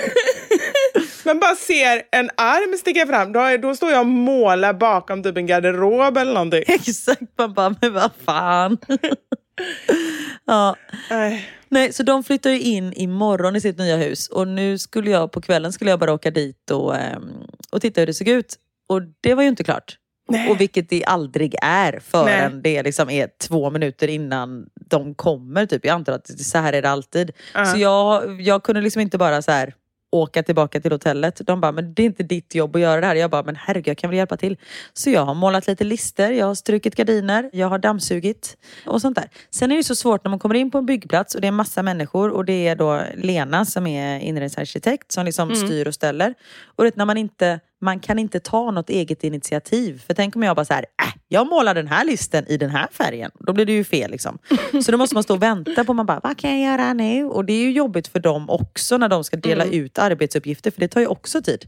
Man bara ser en arm sticka fram. Då, då står jag och målar bakom typ en garderob eller någonting. Exakt, man bara, men vad fan? Ja. Nej. Nej, så de flyttar ju in imorgon i sitt nya hus. Och nu skulle jag, på kvällen skulle jag bara åka dit och, och titta hur det såg ut. Och det var ju inte klart. Nej. Och vilket det aldrig är förrän det liksom är två minuter innan de kommer. Typ. Jag antar att så här är det alltid. Uh-huh. Så jag, jag kunde liksom inte bara så här åka tillbaka till hotellet. De bara, men det är inte ditt jobb att göra det här. Jag bara, men herregud, jag kan väl hjälpa till. Så jag har målat lite lister, jag har strukit gardiner, jag har dammsugit och sånt där. Sen är det så svårt när man kommer in på en byggplats och det är en massa människor och det är då Lena som är inredningsarkitekt som liksom mm. styr och ställer. Och det, när man inte, man kan inte ta något eget initiativ. För tänk om jag bara så här, äh, jag målar den här listen i den här färgen. Då blir det ju fel liksom. Så då måste man stå och vänta på, man bara, vad kan jag göra nu? Och det är ju jobbigt för dem också när de ska dela mm. ut arbetsuppgifter, för det tar ju också tid.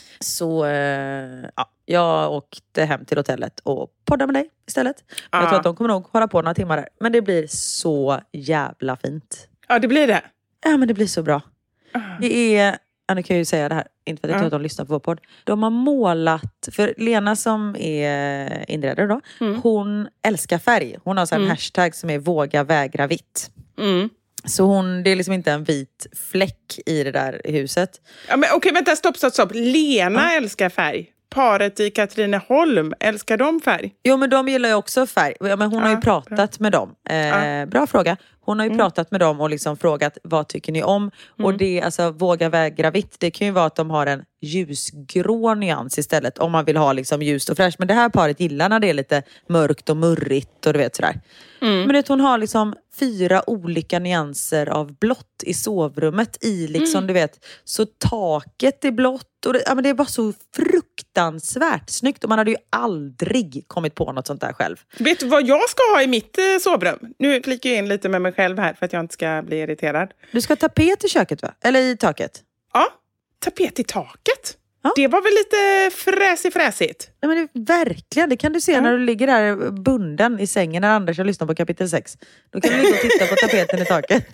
Så eh, ja, jag åkte hem till hotellet och poddade med dig istället. Ah. Jag tror att de kommer nog hålla på några timmar där. Men det blir så jävla fint. Ja, det blir det. Ja, men det blir så bra. Ah. Det är, ja, nu kan jag ju säga det här, inte för att jag tror att de lyssnar på vår podd. De har målat, för Lena som är inredare då, mm. hon älskar färg. Hon har så en mm. hashtag som är våga vägra vitt. Mm. Så hon, det är liksom inte en vit fläck i det där huset. Ja, men okej, vänta, stopp, stopp, stopp. Lena ja. älskar färg. Paret i Katrineholm, älskar de färg? Jo, men de gillar ju också färg. Ja, men hon ja, har ju pratat bra. med dem. Eh, ja. Bra fråga. Hon har ju mm. pratat med dem och liksom frågat, vad tycker ni om? Mm. Och det, alltså, våga vägra vitt. Det kan ju vara att de har en ljusgrå nyans istället. Om man vill ha liksom ljust och fräscht. Men det här paret gillar när det är lite mörkt och murrigt och du vet sådär. Mm. Men det, hon har liksom fyra olika nyanser av blått i sovrummet i liksom, mm. du vet. Så taket är blått. Och det, ja, men det är bara så fruktansvärt snyggt. Och man hade ju aldrig kommit på något sånt där själv. Vet du vad jag ska ha i mitt eh, sovrum? Nu klickar jag in lite med mig själv här för att jag inte ska bli irriterad. Du ska ha tapet i köket, va? Eller i taket? Ja, tapet i taket. Ja. Det var väl lite fräsigt-fräsigt? Ja, men det, verkligen. Det kan du se ja. när du ligger där bunden i sängen när Anders har lyssnat på kapitel sex. Då kan du ligga och titta på tapeten i taket.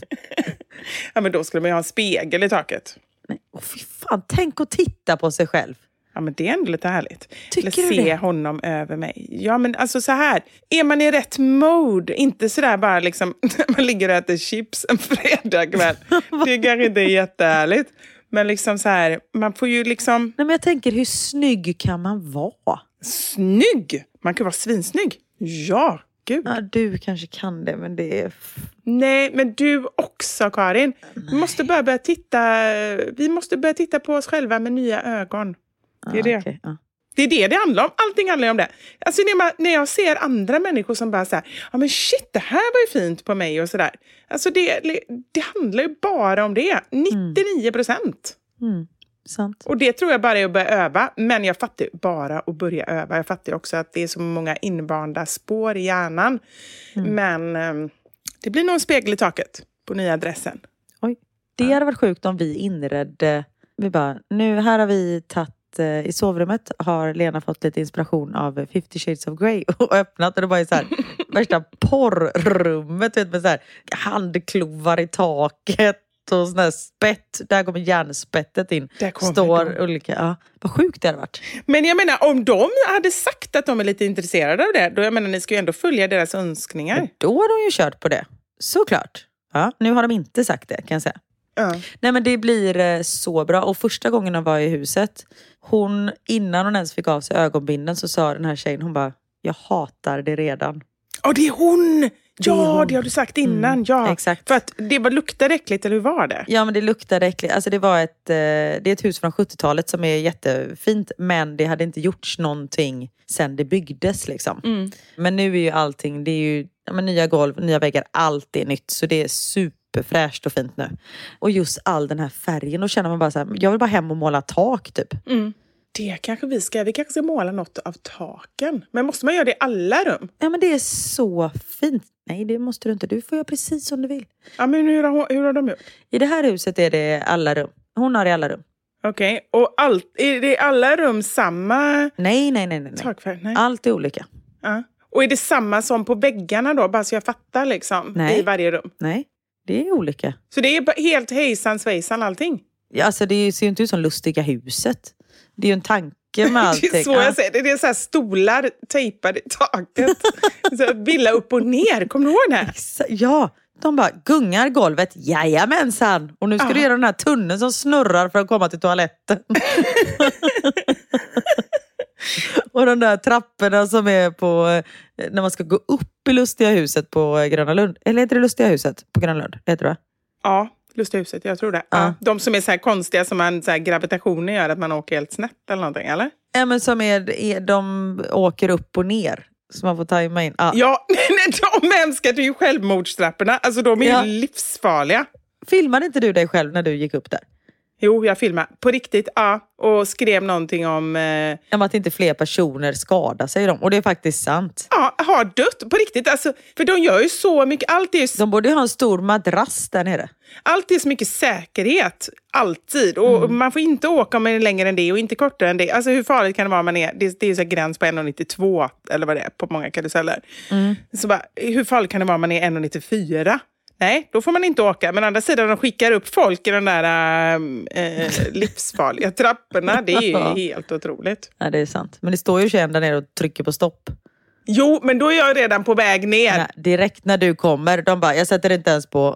Ja, men då skulle man ju ha en spegel i taket. Nej, oh, fy fan. Tänk att titta på sig själv. Ja, men det är ändå lite härligt. Tycker Eller se det? honom över mig. Ja, men alltså så här. Är man i rätt mode? Inte sådär bara liksom man ligger och äter chips en fredagkväll. Det kanske inte är jättehärligt. Men liksom så här, man får ju liksom... Nej, men jag tänker, hur snygg kan man vara? Snygg? Man kan vara svinsnygg. Ja, gud. Ja, du kanske kan det, men det är... Nej, men du också, Karin. Nej. Vi måste börja, börja titta... Vi måste börja titta på oss själva med nya ögon. Det är ah, det. Okay. Ah. Det är det det handlar om. Allting handlar om det. Alltså när, man, när jag ser andra människor som bara säger, ja men shit, det här var ju fint på mig och sådär. Alltså det, det handlar ju bara om det. nittionio procent. Mm. Mm. Sant. Och det tror jag bara är att börja öva. Men jag fattar bara att börja öva. Jag fattar också att det är så många invanda spår i hjärnan. Mm. Men um, det blir nog en spegel i taket på nya adressen. Oj. Det hade varit sjukt om vi inredde. Vi bara, nu här har vi tagit i sovrummet har Lena fått lite inspiration av Fifty Shades of Grey och öppnat och det var ju så här värsta porrrummet, vet, med så här handklovar i taket och sån här spett, där kommer järnspettet in. Står de. olika, ja, vad sjukt det hade varit. Men jag menar, om de hade sagt att de är lite intresserade av det, då jag menar, ni ska ju ändå följa deras önskningar. Men då har de ju kört på det, såklart. Ja, nu har de inte sagt det, kan jag säga. Uh. Nej, men det blir så bra. Och första gången de var i huset, hon, innan hon ens fick av sig ögonbinden, så sa den här tjejen, hon bara, jag hatar det redan. Ja, oh, det är hon! Ja, det, hon. det har du sagt innan. Mm, ja, exakt. För att det var luktade äckligt, eller hur var det? Ja, men det luktade äckligt. Alltså det var ett, det är ett hus från sjuttiotalet som är jättefint, men det hade inte gjorts någonting sen det byggdes liksom. Mm. Men nu är ju allting, det är ju ja, men nya golv, nya väggar, allt är nytt. Så det är superfräscht och fint nu. Och just all den här färgen, och känner man bara så här, jag vill bara hem och måla tak typ. Mm. Det kanske vi ska, vi kanske ska måla något av taken. Men måste man göra det i alla rum? Ja, men det är så fint. Nej, det måste du inte. Du får göra precis som du vill. Ja, men hur har, hur har de gjort? I det här huset är det alla rum. Hon har i alla rum. Okej, okay. Och allt, är det alla rum samma nej, nej, nej, nej. takfärg? Nej. Allt är olika. Ja. Och är det samma som på väggarna då? Bara så jag fattar liksom. Nej. I varje rum? Nej, det är olika. Så det är helt hejsan svejsan allting? Ja, alltså det ser ju inte ut som Lustiga huset. Det är ju en tanke med allting. Det är så jag säger. Det är så här stolar tejpade i taket. Så villa upp och ner. Kommer du ihåg det här? Ja, de bara gungar golvet. Jajamensan. Och nu ska Aha. du göra den här tunneln som snurrar för att komma till toaletten. Och de där trapporna som är på när man ska gå upp i Lustiga huset på Gröna Lund. Eller heter det Lustiga huset på Gröna Lund? Heter det? Ja, Lustiga huset, jag tror det. Ja. Ja, de som är så här konstiga som man, så här, gravitationen gör att man åker helt snett eller någonting, eller? Ja, men som är, är de åker upp och ner. Så man får tajma in. Ja, ja nej, de hemskar ju självmordstrapporna. Alltså de är ja. ju livsfarliga. Filmade inte du dig själv när du gick upp där? Jo, jag filmade. På riktigt, ja. Och skrev någonting om... Eh... Om att inte fler personer skadar sig dem. Och det är faktiskt sant. Ja, har dött. På riktigt. Alltså, för de gör ju så mycket. Allt är ju... De borde ju ha en stor madrass där nere. Allt är så mycket säkerhet. Alltid. Och mm. man får inte åka om man är längre än det och inte kortare än det. Alltså hur farligt kan det vara om man är... Det, det är så gräns på en komma nittiotvå eller vad det är på många karuseller. Mm. Så bara, hur farligt kan det vara om man är en komma nittiofyra? Nej, då får man inte åka. Men å andra sidan, de skickar upp folk i de där äh, livsfarliga trapporna. Det är ju helt otroligt. Ja, det är sant. Men det står ju tjejen där nere och trycker på stopp. Jo, men då är jag redan på väg ner. Nej, direkt när du kommer, de bara, jag sätter inte ens på...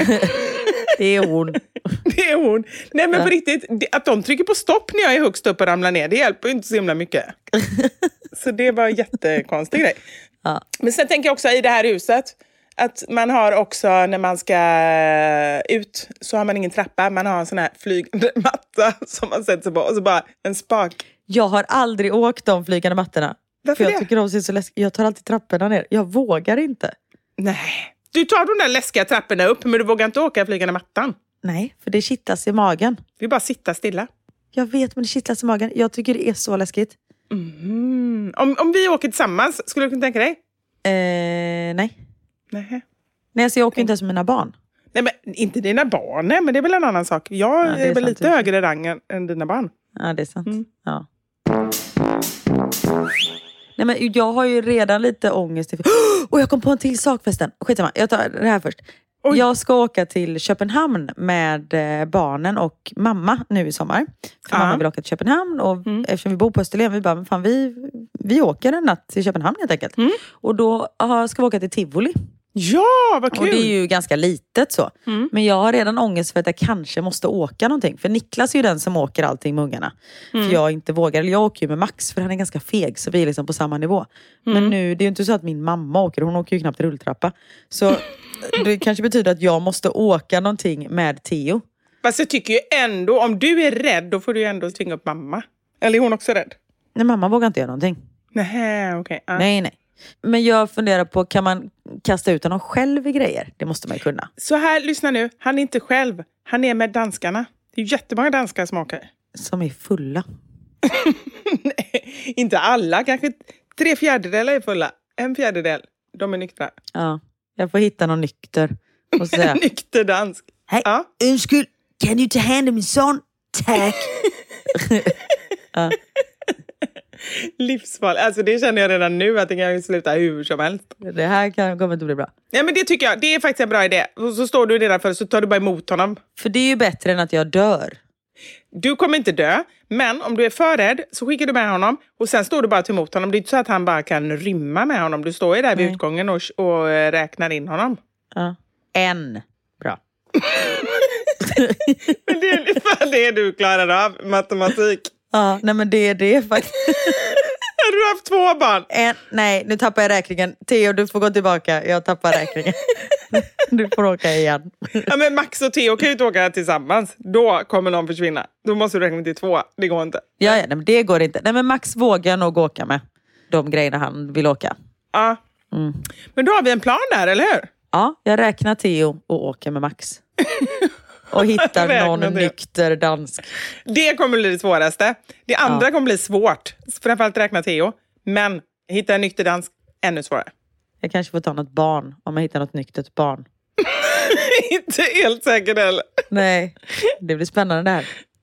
Det är hon. Det är hon. Nej, men på riktigt, att de trycker på stopp när jag är högst upp och ramlar ner, det hjälper ju inte så himla mycket. Så det var en jättekonstig grej. Ja. Men sen tänker jag också i det här huset... Att man har också, när man ska ut, så har man ingen trappa. Man har en sån här flygande matta som man sätter sig på. Och så bara en spak. Jag har aldrig åkt de flygande mattorna. Varför för jag det? tycker de ser så läskiga. Jag tar alltid trapporna ner. Jag vågar inte. Nej. Du tar de där läskiga trapporna upp, men du vågar inte åka flygande mattan. Nej, för det kittlas i magen. Vi bara sitta stilla. Jag vet, men det kittlas i magen. Jag tycker det är så läskigt. Mm. Om, om vi åker tillsammans, skulle du kunna tänka dig? Eh, nej. Nej. Nej, alltså jag åker inte ens med mina barn. Nej, men inte dina barn, nej, men det är väl en annan sak. Jag ja, är, är väl lite sant, högre rang än, än dina barn. Ja, det är sant. Mm. Ja. Nej, men jag har ju redan lite ångest. Och jag kom på en till sak förresten. Skitsamma, jag tar det här först. Oj. Jag ska åka till Köpenhamn med barnen och mamma nu i sommar. För ja. mamma vill åka till Köpenhamn. Och mm. eftersom vi bor på Österlen, vi bara, men fan, vi, vi åker en natt till Köpenhamn helt enkelt. Mm. Och då ska vi åka till Tivoli. Ja, vad kul! Och det är ju ganska litet så. Mm. Men jag har redan ångest för att jag kanske måste åka någonting. För Niklas är ju den som åker allting med ungarna. Mm. För jag inte vågar. Eller jag åker ju med Max för han är ganska feg. Så vi är liksom på samma nivå. Mm. Men nu, det är ju inte så att min mamma åker. Hon åker ju knappt rulltrappa. Så det kanske betyder att jag måste åka någonting med Theo. Fast jag tycker ju ändå, om du är rädd, då får du ju ändå tvinga upp mamma. Eller är hon också rädd? Nej, mamma vågar inte göra någonting. Nej, okej. Okay. Uh. Nej, nej. Men jag funderar på, kan man kasta ut honom själv i grejer? Det måste man ju kunna. Så här, lyssna nu. Han är inte själv. Han är med danskarna. Det är ju jättemånga danskar som åker. Som är fulla. Nej, inte alla. Kanske tre fjärdedelar är fulla. En fjärdedel. De är nyktra. Ja, jag får hitta någon nykter. Och säga, nykter dansk. Hej, ja. Undskyld. Kan du ta hand om min son? Tack. Ja. Livsfarligt. Alltså det känner jag redan nu att det kan sluta hur som helst. Det här kan, kommer inte bli bra. Ja, men det tycker jag. Det är faktiskt en bra idé. Och så står du redan för så tar du bara emot honom. För det är ju bättre än att jag dör. Du kommer inte dö. Men om du är för rädd så skickar du med honom. Och sen står du bara till emot honom. Det är inte så att han bara kan rymma med honom. Du står ju där vid Nej. utgången och, och räknar in honom. Ja. En. Bra. Men det är ungefär det du klarar av. Matematik. Ja, nej men det är det faktiskt. Har du haft två barn? En, nej, nu tappar jag räkningen. Theo, du får gå tillbaka. Jag tappar räkningen. Du får åka igen. Ja, men Max och Theo kan ju inte åka tillsammans. Då kommer någon försvinna. Då måste du räkna till två. Det går inte. Ja, ja nej, men det går inte. Nej, men Max vågar nog åka med de grejerna han vill åka. Ja, Mm. Men då har vi en plan där, eller hur? Ja, jag räknar Theo och åker med Max. Och hittar någon det. nykter dansk. Det kommer bli det svåraste. Det andra Ja. kommer bli svårt. Framförallt räkna Theo. Men hitta en nykter dansk, ännu svårare. Jag kanske får ta något barn om jag hittar något nyktert barn. Inte helt säkert heller. Nej, det blir spännande det här.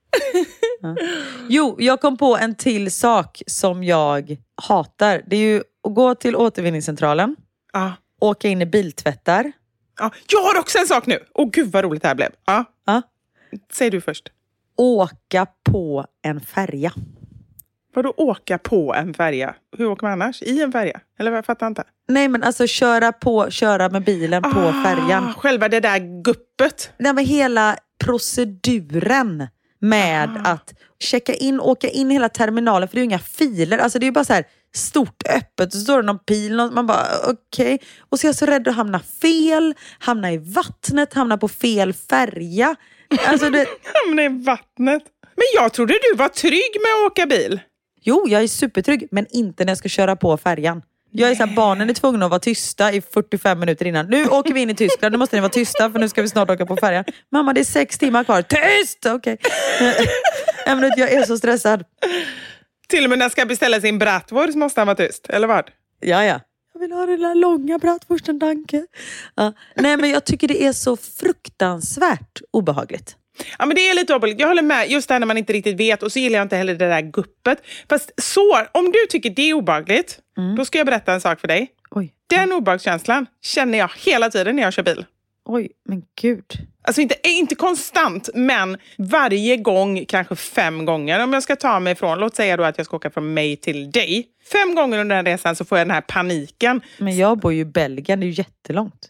Ja. Jo, jag kom på en till sak som jag hatar. Det är ju att gå till återvinningscentralen. Ja. Åka in i biltvättar. Ja. Jag har också en sak nu. Åh gud vad roligt det här blev. Ja. Ja. Säg du först. Åka på en färja. Vadå åka på en färja? Hur åker man annars? I en färja? Eller vad, jag fattar inte. Nej, men alltså köra på, köra med bilen på Ah, färjan. Själva det där guppet. Det var hela proceduren med Ah. att checka in, åka in i hela terminalen. För det är ju inga filer. Alltså det är ju bara så här stort öppet. Så står det någon pil. Någon, man bara okej. Okay. Och så är jag så rädd att hamna fel. Hamna i vattnet. Hamna på fel färja. Alltså det... Hamna i vattnet. Men jag trodde du var trygg med att åka bil. Jo, jag är supertrygg. Men inte när jag ska köra på färjan. Jag är så här, barnen är tvungna att vara tysta i fyrtiofem minuter innan. Nu åker vi in i Tyskland, nu måste ni vara tysta för nu ska vi snart åka på färjan. Mamma, det är sex timmar kvar. Tyst! Okej. Okay. Jag är så stressad. Till och med när jag ska beställa sin bratwurst måste han vara tyst, eller vad? Ja, ja. Jag vill ha den där långa bratwursten, danke. Ja. Nej, men jag tycker det är så fruktansvärt obehagligt. Ja, men det är lite obehagligt. Jag håller med. Just det här när man inte riktigt vet. Och så gillar jag inte heller det där guppet. Fast så, om du tycker det är obehagligt, mm. då ska jag berätta en sak för dig. Oj. Den obehagskänslan känner jag hela tiden när jag kör bil. Oj, men gud. Alltså inte, inte konstant, men varje gång, kanske fem gånger. Om jag ska ta mig ifrån, låt säga då att jag ska åka från mig till dig. Fem gånger under den resan så får jag den här paniken. Men jag bor ju i Belgien, det är ju jättelångt.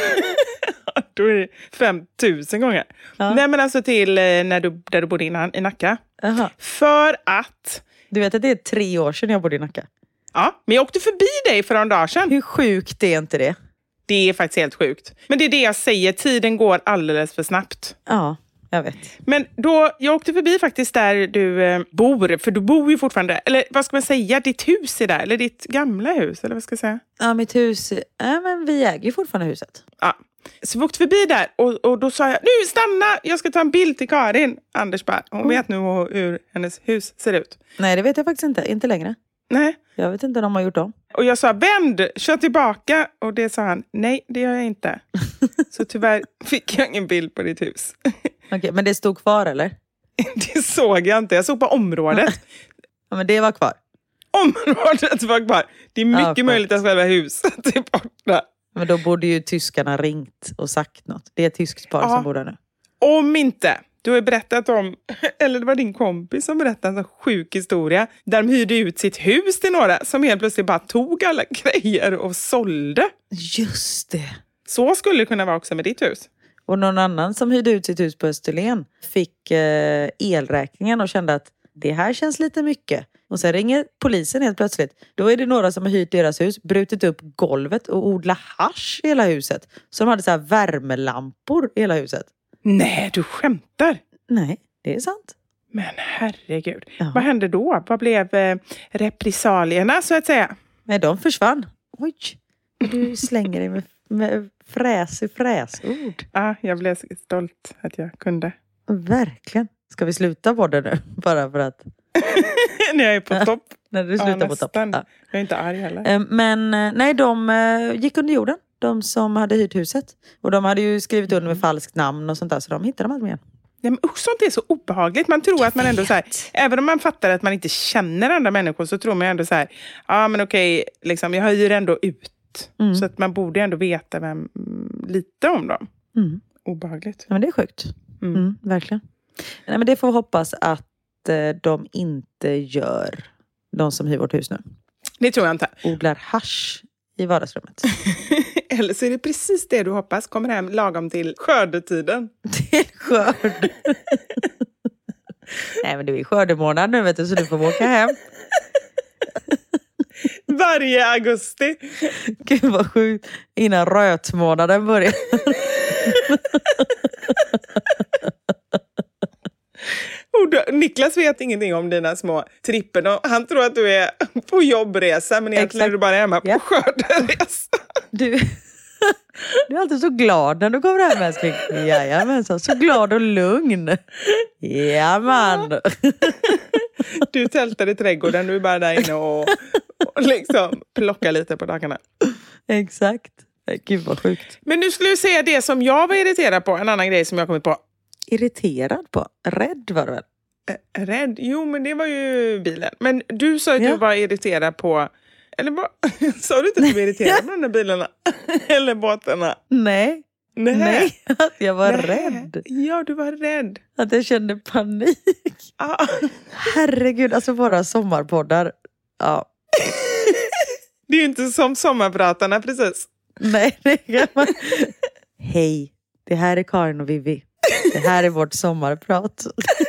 Då är det fem tusen gånger. Ja. Nej, men alltså till när du, där du bodde innan, i Nacka. Aha. För att... Du vet att det är tre år sedan jag bodde i Nacka. Ja, men jag åkte förbi dig för en dag sedan. Hur sjukt är inte det? Det är faktiskt helt sjukt. Men det är det jag säger, tiden går alldeles för snabbt. Ja, jag vet. Men då, jag åkte förbi faktiskt där du eh, bor. För du bor ju fortfarande, eller vad ska man säga, ditt hus är där. Eller ditt gamla hus, eller vad ska jag säga? Ja, mitt hus, ja men vi äger ju fortfarande huset. Ja. Så vi åkte förbi där och, och då sa jag, nu stanna, jag ska ta en bild till Karin. Anders bara, hon mm. vet nu hur hennes hus ser ut. Nej, det vet jag faktiskt inte, inte längre. Nej. Jag vet inte om de har gjort om. Och jag sa, vänd, kör tillbaka. Och det sa han, nej det gör jag inte. Så tyvärr fick jag ingen bild på ditt hus. Okej, okay, men det stod kvar eller? Det såg jag inte, jag såg på området. Ja, men det var kvar. Området var kvar. Det är mycket ja, möjligt att själva huset är borta. Men då borde ju tyskarna ringt och sagt något. Det är ett tyskt par ja. som bor där nu. Om inte. Du har berättat om, eller det var din kompis som berättade en så sjuk historia. Där de hyrde ut sitt hus till några som helt plötsligt bara tog alla grejer och sålde. Just det. Så skulle det kunna vara också med ditt hus. Och någon annan som hyrde ut sitt hus på Österlen fick eh, elräkningen och kände att det här känns lite mycket. Och sen ringer polisen helt plötsligt. Då är det några som har hyrt deras hus, brutit upp golvet och odlat hasch i hela huset. Så de hade så här värmelampor i hela huset. Nej, du skämtar. Nej, det är sant. Men herregud. Ja. Vad hände då? Vad blev eh, repressalierna så att säga? Nej, de försvann. Oj, du slänger dig med, med fräs i fräsord. Ja, jag blev stolt att jag kunde. Verkligen. Ska vi sluta på det nu? Bara för att... När jag är på topp. När du slutar ja, på topp. Ja. Jag är inte arg heller. Men nej, de gick under jorden. De som hade hyrt huset. Och de hade ju skrivit under med falskt namn och sånt där. Så de hittade dem aldrig igen. Ja, men usch, sånt är så obehagligt. Man tror att man ändå så här, även om man fattar att man inte känner andra människor, så tror man ändå så här, ja ah, men okej, liksom, jag höjer ändå ut. Mm. Så att man borde ändå veta vem, lite om dem. Mm. Obehagligt. Ja, men det är sjukt. Mm. Mm, verkligen. Nej, men det får hoppas att eh, de inte gör, de som hyr vårt hus nu. Det tror jag inte. Odlar hasch i vardagsrummet. Eller så är det precis det du hoppas. Kommer hem lagom till skördetiden. Till skörd. Nej, men det är skördemånad nu, vet du, så du får åka hem. Varje augusti. Gud vad sjukt. Innan rötmånaden börjar. du, Niklas vet ingenting om dina små trippen. Han tror att du är på jobbresa, men egentligen är du bara hemma på ja. skörderesa. Du... Du är alltid så glad när du kommer hem, älskling. Jajamensan, så glad och lugn. Jaman. Du tältar i trädgården, du är bara där inne och, och liksom plockar lite på dagarna. Exakt. Gud vad sjukt. Men nu skulle du säga det som jag var irriterad på, en annan grej som jag kommit på. Irriterad på? Rädd var det väl? Äh, rädd? Jo, men det var ju bilen. Men du sa att ja. du var irriterad på... Eller vad? Sa du inte att du var irriterad på de där bilarna? Eller båtarna? Nej. Nej. Nej, att jag var Nej. rädd. Ja, du var rädd. Att jag kände panik. Ah. Herregud, alltså våra sommarpoddar. Ja. Det är ju inte som sommarpratarna, precis. Nej, det kan man. Hej, det här är Karin och Vivi. Det här är vårt sommarprat.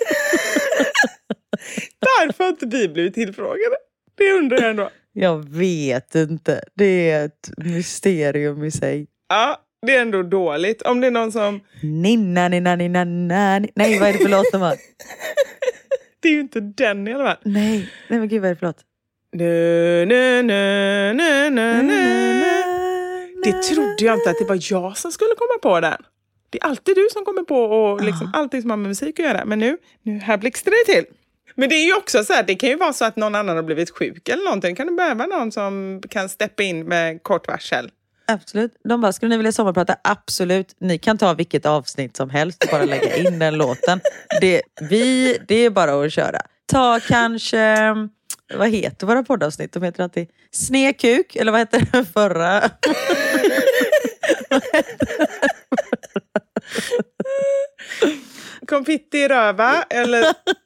Därför har inte vi blivit tillfrågade. Det undrar jag ändå. Jag vet inte. Det är ett mysterium i sig. Ja, det är ändå dåligt. Om det är någon som... Ninna, ninna, ninna, ninna. Nej, vad är det för låt de har? Det är ju inte den i alla fall. Nej, nej men gud, vad är det för låt? Nö, nö, nö, nö, nö, nö. Det trodde jag inte att det var jag som skulle komma på den. Det är alltid du som kommer på och liksom allting som har med musik att göra. Men nu, nu här blixtrar det till. Men det är ju också så här, det kan ju vara så att någon annan har blivit sjuk eller någonting. Kan du behöva någon som kan steppa in med kort varsel? Absolut. De bara, skulle ni vilja sommarprata? Absolut. Ni kan ta vilket avsnitt som helst och bara lägga in den låten. Det, vi, det är bara att köra. Ta kanske, vad heter våra poddavsnitt? De heter alltid Snekuk, eller vad heter det förra? Konfitti i röva, eller...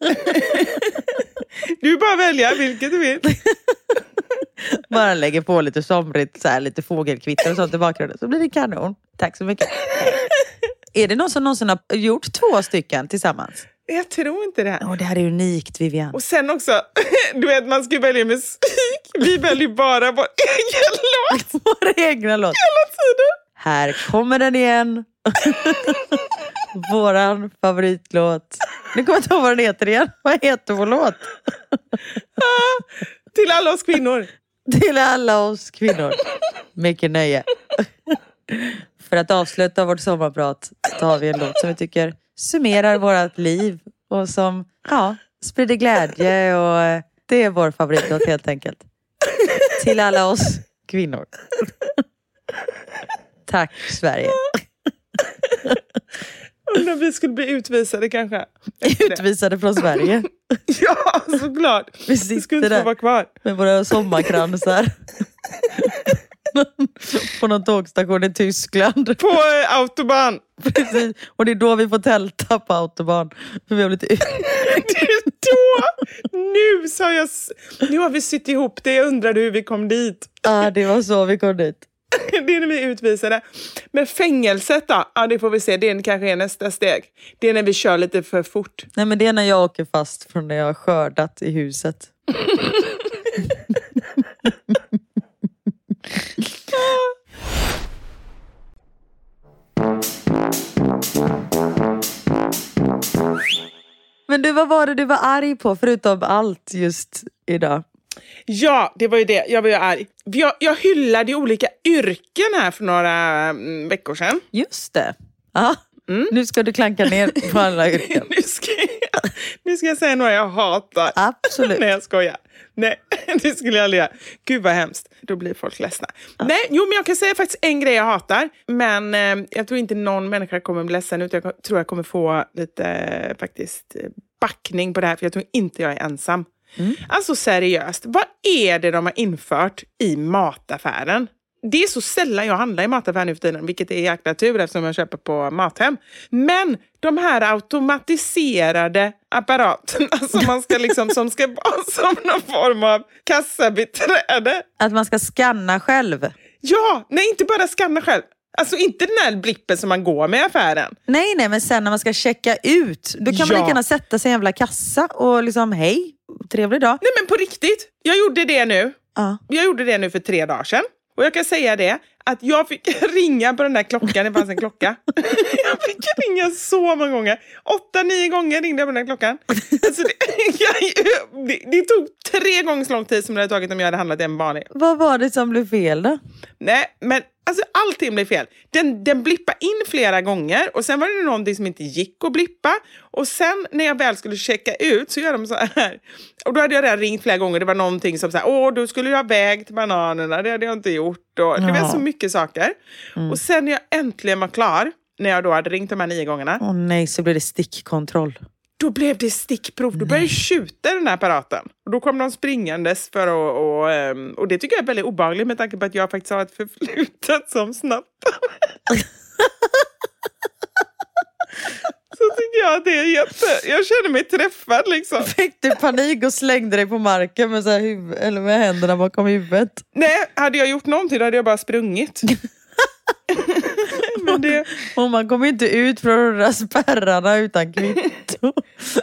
Du bara välja vilket du vill. Bara lägger på lite somrigt, så här, lite fågelkvitter och sånt i bakgrunden. Så blir det kanon. Tack så mycket. Är det någon som någonsin har gjort två stycken tillsammans? Jag tror inte det. Åh, det här är unikt, Vivian. Och sen också, du vet, man ska välja musik. Vi väljer bara vår egen låt. Vår egna låt. Hela tiden. Här kommer den igen. Våran favoritlåt. Nu kommer jag ta vad den heter igen. Vad heter vår låt? Till alla oss kvinnor. Till alla oss kvinnor. Mycket nöje. För att avsluta vårt sommarprat så har vi en låt som vi tycker summerar vårt liv. Och som ja, sprider glädje. Och det är vår favoritlåt helt enkelt. Till alla oss kvinnor. Tack Sverige. Undrar om vi skulle bli utvisade kanske. Utvisade från Sverige. Ja, såklart. Vi sitter vi skulle inte få vara kvar. Med våra sommarkransar. På någon tågstation i Tyskland. På eh, autobahn. Precis. Och det är då vi får tälta på autobahn. För vi har blivit... Det är då. Nu sa jag... Nu har vi sytt ihop det. Jag undrade hur vi kom dit. Ja, det var så vi kom dit. Det är när vi är utvisade. Men fängelset då? Ja, det får vi se. Det kanske är nästa steg. Det är när vi kör lite för fort. Nej, men det är när jag åker fast från när jag har skördat i huset. Men du, vad var det du var arg på förutom allt just idag? Ja, det var ju det. Jag var ju arg. Jag, jag hyllade olika yrken här för några mm, veckor sedan. Just det. Ja, mm. Nu ska du klanka ner på alla yrken. nu, ska jag, nu ska jag säga några jag hatar. Absolut. Nej, jag skojar. Nej, det skulle jag aldrig göra. Gud vad hemskt. Då blir folk ledsna. Ja. Nej, jo, men jag kan säga faktiskt en grej jag hatar. Men eh, jag tror inte någon människa kommer bli ledsen. Utan jag tror jag kommer få lite eh, faktiskt backning på det här. För jag tror inte jag är ensam. Mm. Alltså seriöst, vad är det de har infört i mataffären? Det är så sällan jag handlar i mataffären nu för tiden, vilket är jäkla tur eftersom jag köper på Mathem. Men de här automatiserade apparaterna som man ska liksom, som ska vara som någon form av kassabiträde. Att man ska scanna själv? Ja, nej, inte bara scanna själv. Alltså inte den här blippen som man går med i affären. Nej, nej, men sen när man ska checka ut, då kan ja. man lika gärna sätta sig i en jävla kassa och liksom, hej, trevlig dag. Nej, men på riktigt, jag gjorde det nu. Ja. Jag gjorde det nu för tre dagar sedan. Och jag kan säga det, att jag fick ringa på den där klockan. Det fanns en klocka. Jag fick ringa så många gånger. Åtta, nio gånger ringde jag på den där klockan. Alltså det, jag, det, det tog tre gånger så lång tid som det hade tagit om jag hade handlat en vanlig. Vad var det som blev fel då? Nej, men alltså allting blev fel. Den, den blippade in flera gånger och sen var det någonting som inte gick att blippa. Och sen när jag väl skulle checka ut så gör de så här. Och då hade jag redan ringt flera gånger. Det var någonting som så här, åh, du skulle ju ha vägt bananerna. Det hade jag inte gjort. Och det var så mycket saker. Mm. Och sen när jag äntligen var klar, när jag då hade ringt de här nio gångerna. Åh nej, så blev det stickkontroll. Då blev det stickprov. Då började jag skjuta den här apparaten. Och då kom de springandes för att... Och, och det tycker jag är väldigt obehagligt med tanke på att jag faktiskt har ett förflutet som snappare. Så tycker jag att det är jätte... Jag känner mig träffad liksom. Fick du panik och slängde dig på marken med, så här huvud, eller med händerna bakom huvudet? Nej, hade jag gjort någonting då hade jag bara sprungit. Men det... Och man kommer inte ut från de där spärrarna utan kvitto.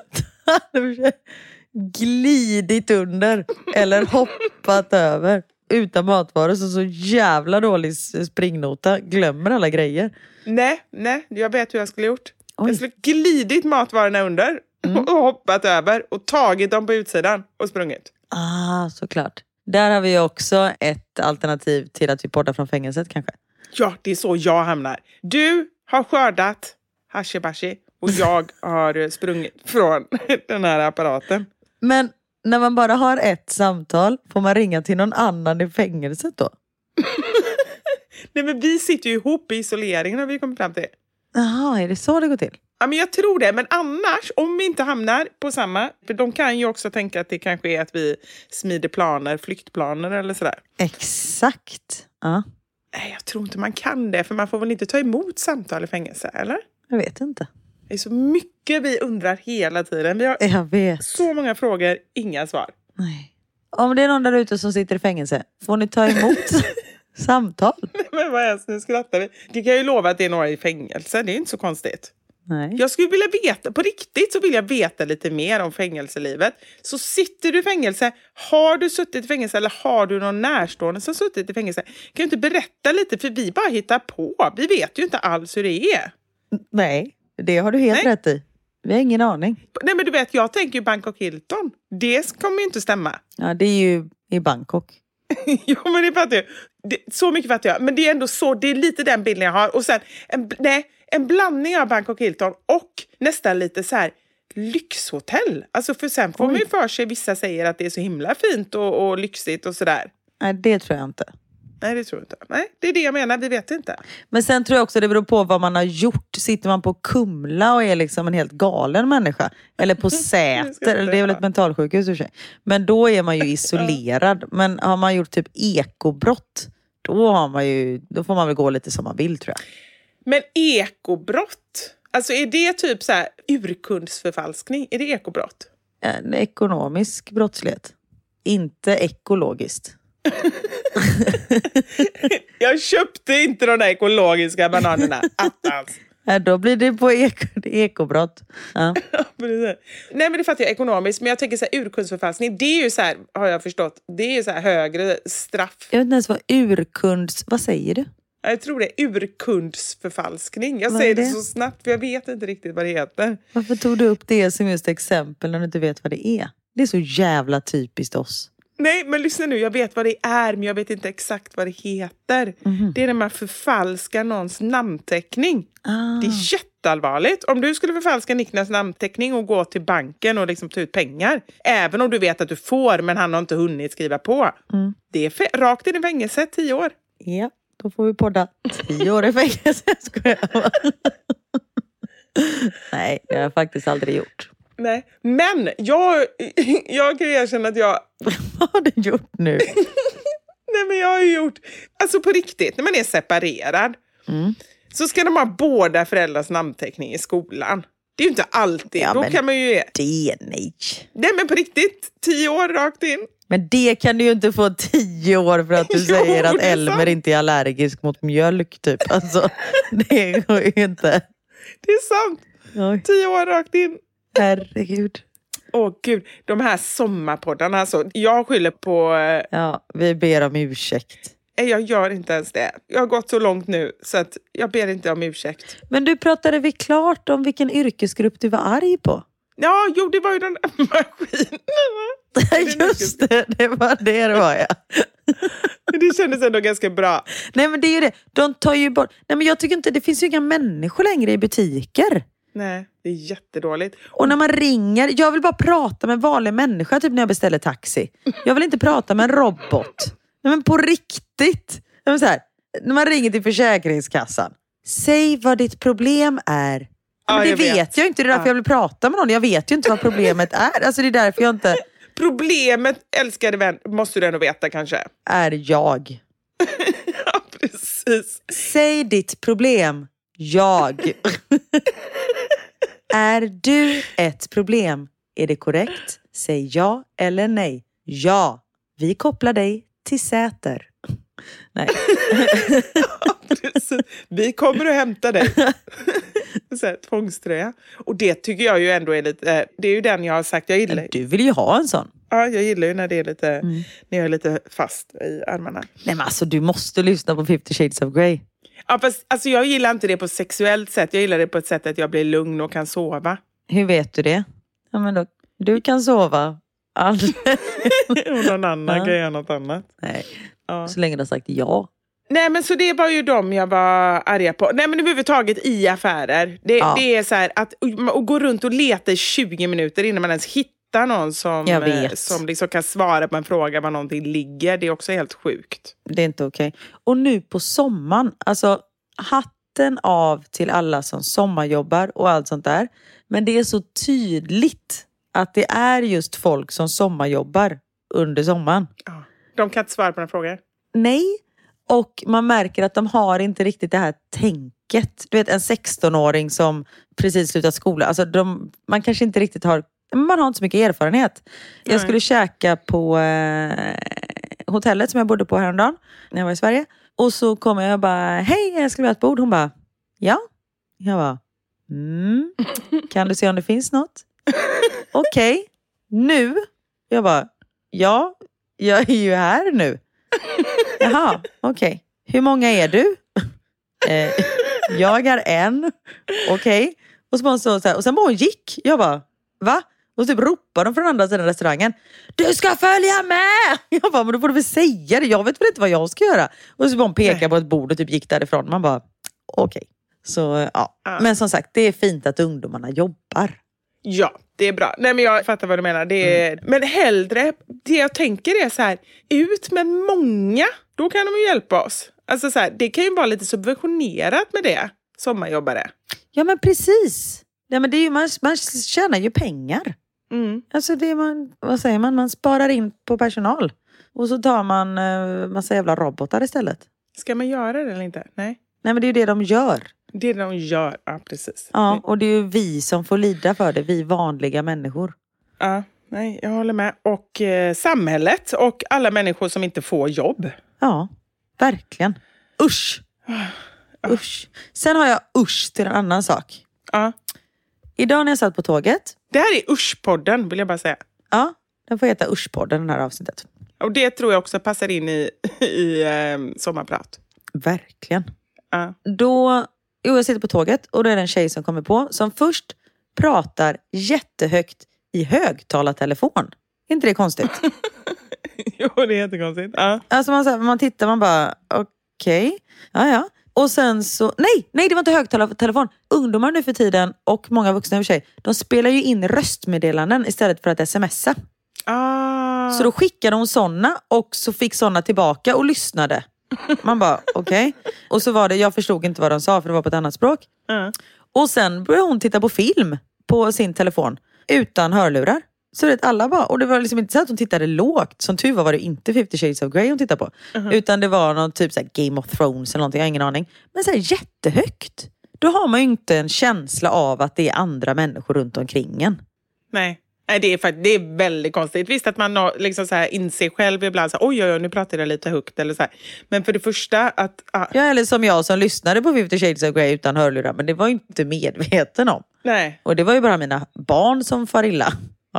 Glidit under eller hoppat över utan matvaror, så så jävla dålig springnota. Glömmer alla grejer. Nej, nej, jag vet hur jag skulle gjort. Oj. Jag skulle glidit matvarorna under mm. och hoppat över och tagit dem på utsidan och sprungit. Ah, såklart. Där har vi också ett alternativ till att vi poddar från fängelset kanske. Ja, det är så jag hamnar. Du har skördat hashibashi och jag har sprungit från den här apparaten. Men när man bara har ett samtal, får man ringa till någon annan i fängelset då? Nej, men vi sitter ju ihop i isoleringen när vi kommer fram till det. Jaha, är det så det går till? Ja, men jag tror det. Men annars, om vi inte hamnar på samma... För de kan ju också tänka att det kanske är att vi smider planer, flyktplaner eller sådär. Exakt, ja. Nej, jag tror inte man kan det. För man får väl inte ta emot samtal i fängelse, eller? Jag vet inte. Det är så mycket vi undrar hela tiden. Vi har jag vet. Så många frågor, inga svar. Nej. Om det är någon där ute som sitter i fängelse, får ni ta emot samtal? Nej, men vad är det? Nu skrattar vi. Det kan ju lova att det är några i fängelse. Det är inte så konstigt. Nej. Jag skulle vilja veta, på riktigt så vill jag veta lite mer om fängelselivet. Så sitter du i fängelse, har du suttit i fängelse eller har du någon närstående som suttit i fängelse? Kan du inte berätta lite, för vi bara hittar på. Vi vet ju inte alls hur det är. Nej, det har du helt Nej. rätt i. Vi har ingen aning. Nej, men du vet, jag tänker ju Bangkok Hilton. Det kommer ju inte stämma. Ja, det är ju i Bangkok. Jo, men det fattar jag. Det, så mycket fattar jag. Men det är ändå så, det är lite den bilden jag har. Och sen, en, nej, en blandning av Bangkok Hilton och nästan lite så här lyxhotell. Alltså för sen får Oj. man ju för sig, vissa säger att det är så himla fint och, och lyxigt och sådär. Nej, det tror jag inte. Nej, det tror jag inte. Nej, det är det jag menar, vi vet inte. Men sen tror jag också det beror på vad man har gjort. Sitter man på Kumla och är liksom en helt galen människa. Eller på Säter, eller det är väl ett mentalsjukhus i sig. Men då är man ju isolerad. Men har man gjort typ ekobrott, då, har man ju, då får man väl gå lite som man vill, tror jag. Men ekobrott, alltså är det typ så här urkundsförfalskning? Är det ekobrott? En ekonomisk brottslighet. Inte ekologiskt. Jag köpte inte de där ekologiska bananerna. Attans. Ja, då blir det på eko, ekobrott. Ja. Nej, men det fattar jag ekonomiskt. Men jag tänker så här, urkundsförfalskning, det är ju så här, har jag förstått, det är ju så här högre straff. Jag vet inte ens vad urkunds... Vad säger du? Jag tror det är urkundsförfalskning. Jag vad säger det? det så snabbt för jag vet inte riktigt vad det heter. Varför tog du upp det som just exempel när du inte vet vad det är? Det är så jävla typiskt oss. Nej, men lyssna nu. Jag vet vad det är, men jag vet inte exakt vad det heter. Mm. Det är när man förfalskar någons namnteckning. Ah. Det är jätteallvarligt. Om du skulle förfalska Niklas namnteckning och gå till banken och liksom ta ut pengar. Även om du vet att du får, men han har inte hunnit skriva på. Mm. Det är f- rakt in i fängelse, tio år. Ja, då får vi podda tio år i fängelse. Ska jag. Nej, det har jag faktiskt aldrig gjort. Nej, men jag, jag kan erkänna att jag... Vad har du gjort nu? Nej, men jag har ju gjort... Alltså på riktigt, när man är separerad mm. så ska de ha båda föräldrars namnteckning i skolan. Det är ju inte alltid. Ja, då kan man ju... Det, nej. Nej, men på riktigt, tio år rakt in. Men det kan du ju inte få tio år för att du jo, säger att Elmer sant. Inte är allergisk mot mjölk, typ. Alltså, det går ju inte. Det är sant. Oj. Tio år rakt in. Herregud. Åh oh, gud, de här sommarpoddarna alltså. Jag skyller på... Ja, vi ber om ursäkt. jag gör inte ens det. Jag har gått så långt nu så att jag ber inte om ursäkt. Men du, pratade vi klart om vilken yrkesgrupp du var arg på? Ja, jo, det var ju den där maskinen. Just det, det var det det var, ja. Det kändes ändå ganska bra. Nej, men det är ju det. De tar ju bort... Nej, men jag tycker inte... Det finns ju inga människor längre i butiker. Nej, det är jättedåligt. Och när man ringer... Jag vill bara prata med en vanlig människa typ när jag beställer taxi. Jag vill inte prata med en robot. Nej, men på riktigt. Nej, men så här, när man ringer till Försäkringskassan. Säg vad ditt problem är. Ja, men det jag vet. vet jag inte. Det är därför ja. jag vill prata med någon. Jag vet ju inte vad problemet är. Alltså det är därför jag inte... Problemet, älskade vän, måste du ändå veta kanske. Är jag. Ja, precis. Säg ditt problem. Jag. Är du ett problem? Är det korrekt? Säg ja eller nej. Ja. Vi kopplar dig till Säter. Nej. Ja, precis. Vi kommer att hämta dig. Så här, tvångströja. Och det tycker jag ju ändå är lite... Det är ju den jag har sagt jag gillar. Du vill ju ha en sån. Ja, jag gillar ju när det är lite... Mm. När jag är lite fast i armarna. Nej, men alltså du måste lyssna på Fifty Shades of Grey. Ja, fast alltså, jag gillar inte det på ett sexuellt sätt. Jag gillar det på ett sätt att jag blir lugn och kan sova. Hur vet du det? Ja, men då, du kan sova. Och någon annan ja. kan göra något annat. Nej, ja. Så länge du har sagt ja. Nej, men så det var ju de jag var arga på. Nej, men överhuvudtaget i affärer. Det, ja. det är så här att och gå runt och leta i tjugo minuter innan man ens hittar någon som, eh, som liksom kan svara på en fråga var någonting ligger. Det är också helt sjukt. Det är inte okej. Okay. Och nu på sommaren, alltså hatten av till alla som sommarjobbar och allt sånt där. Men det är så tydligt att det är just folk som sommarjobbar under sommaren. Ja. De kan inte svara på några frågor. Nej. Och man märker att de har inte riktigt det här tänket. Du vet, en sexton-åring som precis slutat skolan. Alltså de, man kanske inte riktigt har... Man har inte så mycket erfarenhet. Jag Nej. skulle käka på eh, hotellet som jag bodde på häromdagen. När jag var i Sverige. Och så kommer jag och bara... Hej, jag skulle ha ett bord. Hon bara... Ja. Jag bara... Mm. Kan du se om det finns något? Okej. Okay. Nu. Jag bara... Ja. Jag är ju här nu. Jaha, okej. Okay. Hur många är du? eh, jag är en. Okej. Okay. Och, så så, så här, och sen bara hon gick. Jag bara, va? Och så typ ropade de från andra sidan restaurangen. Du ska följa med! Jag bara, men då får du väl säga det. Jag vet väl inte vad jag ska göra. Och så bara hon pekade på ett bord och typ gick därifrån. Man bara, okej. Okay. Så ja. Uh. Men som sagt, det är fint att ungdomarna jobbar. Ja, det är bra. Nej, men jag fattar vad du menar. Det är... mm. Men hellre, det jag tänker är så här, ut med många, då kan de ju hjälpa oss. Alltså så här, det kan ju vara lite subventionerat med det, sommarjobbare. Ja, men precis. Ja, men det är ju, man, man tjänar ju pengar. Mm. Alltså det är man, vad säger man, man sparar in på personal. Och så tar man uh, massa jävla robotar istället. Ska man göra det eller inte? Nej. Nej, men det är ju det de gör. Det är det de gör, ja precis. Ja, och det är ju vi som får lida för det, vi vanliga människor. Ja, nej, jag håller med. Och eh, samhället och alla människor som inte får jobb. Ja, verkligen. Usch! Ja. Usch. Sen har jag usch till en annan sak. Ja. Idag när jag satt på tåget. Det här är uschpodden, vill jag bara säga. Ja, den får heta uschpodden, den här avsnittet. Och det tror jag också passar in i, i eh, sommarprat. Verkligen. Ja. Då... Jo, jag sitter på tåget och då är det en tjej som kommer på som först pratar jättehögt i högtalartelefon. Är inte det konstigt? Jo, det är jättekonstigt. Ja. Alltså man, man tittar, man bara okej, okay. ja ja. Och sen så, nej, nej det var inte högtalartelefon. Ungdomar nu för tiden och många vuxna i och för sig, de spelar ju in röstmeddelanden istället för att smsa. Ah. Så då skickade hon såna och så fick såna tillbaka och lyssnade. Man bara, okej. Okay. Och så var det, jag förstod inte vad de sa för det var på ett annat språk. Mm. Och sen började hon titta på film på sin telefon utan hörlurar. Så det alla bara, och det var liksom inte så att hon tittade lågt. Som tur var var det inte Fifty Shades of Grey hon tittade på. Mm. Utan det var någon typ så här Game of Thrones eller någonting, jag har ingen aning. Men så här jättehögt. Då har man ju inte en känsla av att det är andra människor runt omkring en. Nej. Nej, det är faktiskt, det är väldigt konstigt. Visst att man liksom så här inser själv ibland så här, oj, oj, oj, nu pratar jag lite högt eller så här. Men för det första att... Ah. Ja, eller som jag som lyssnade på Fifty Shades of Grey utan hörlurar, men det var ju inte medveten om. Nej. Och det var ju bara mina barn som far illa av det.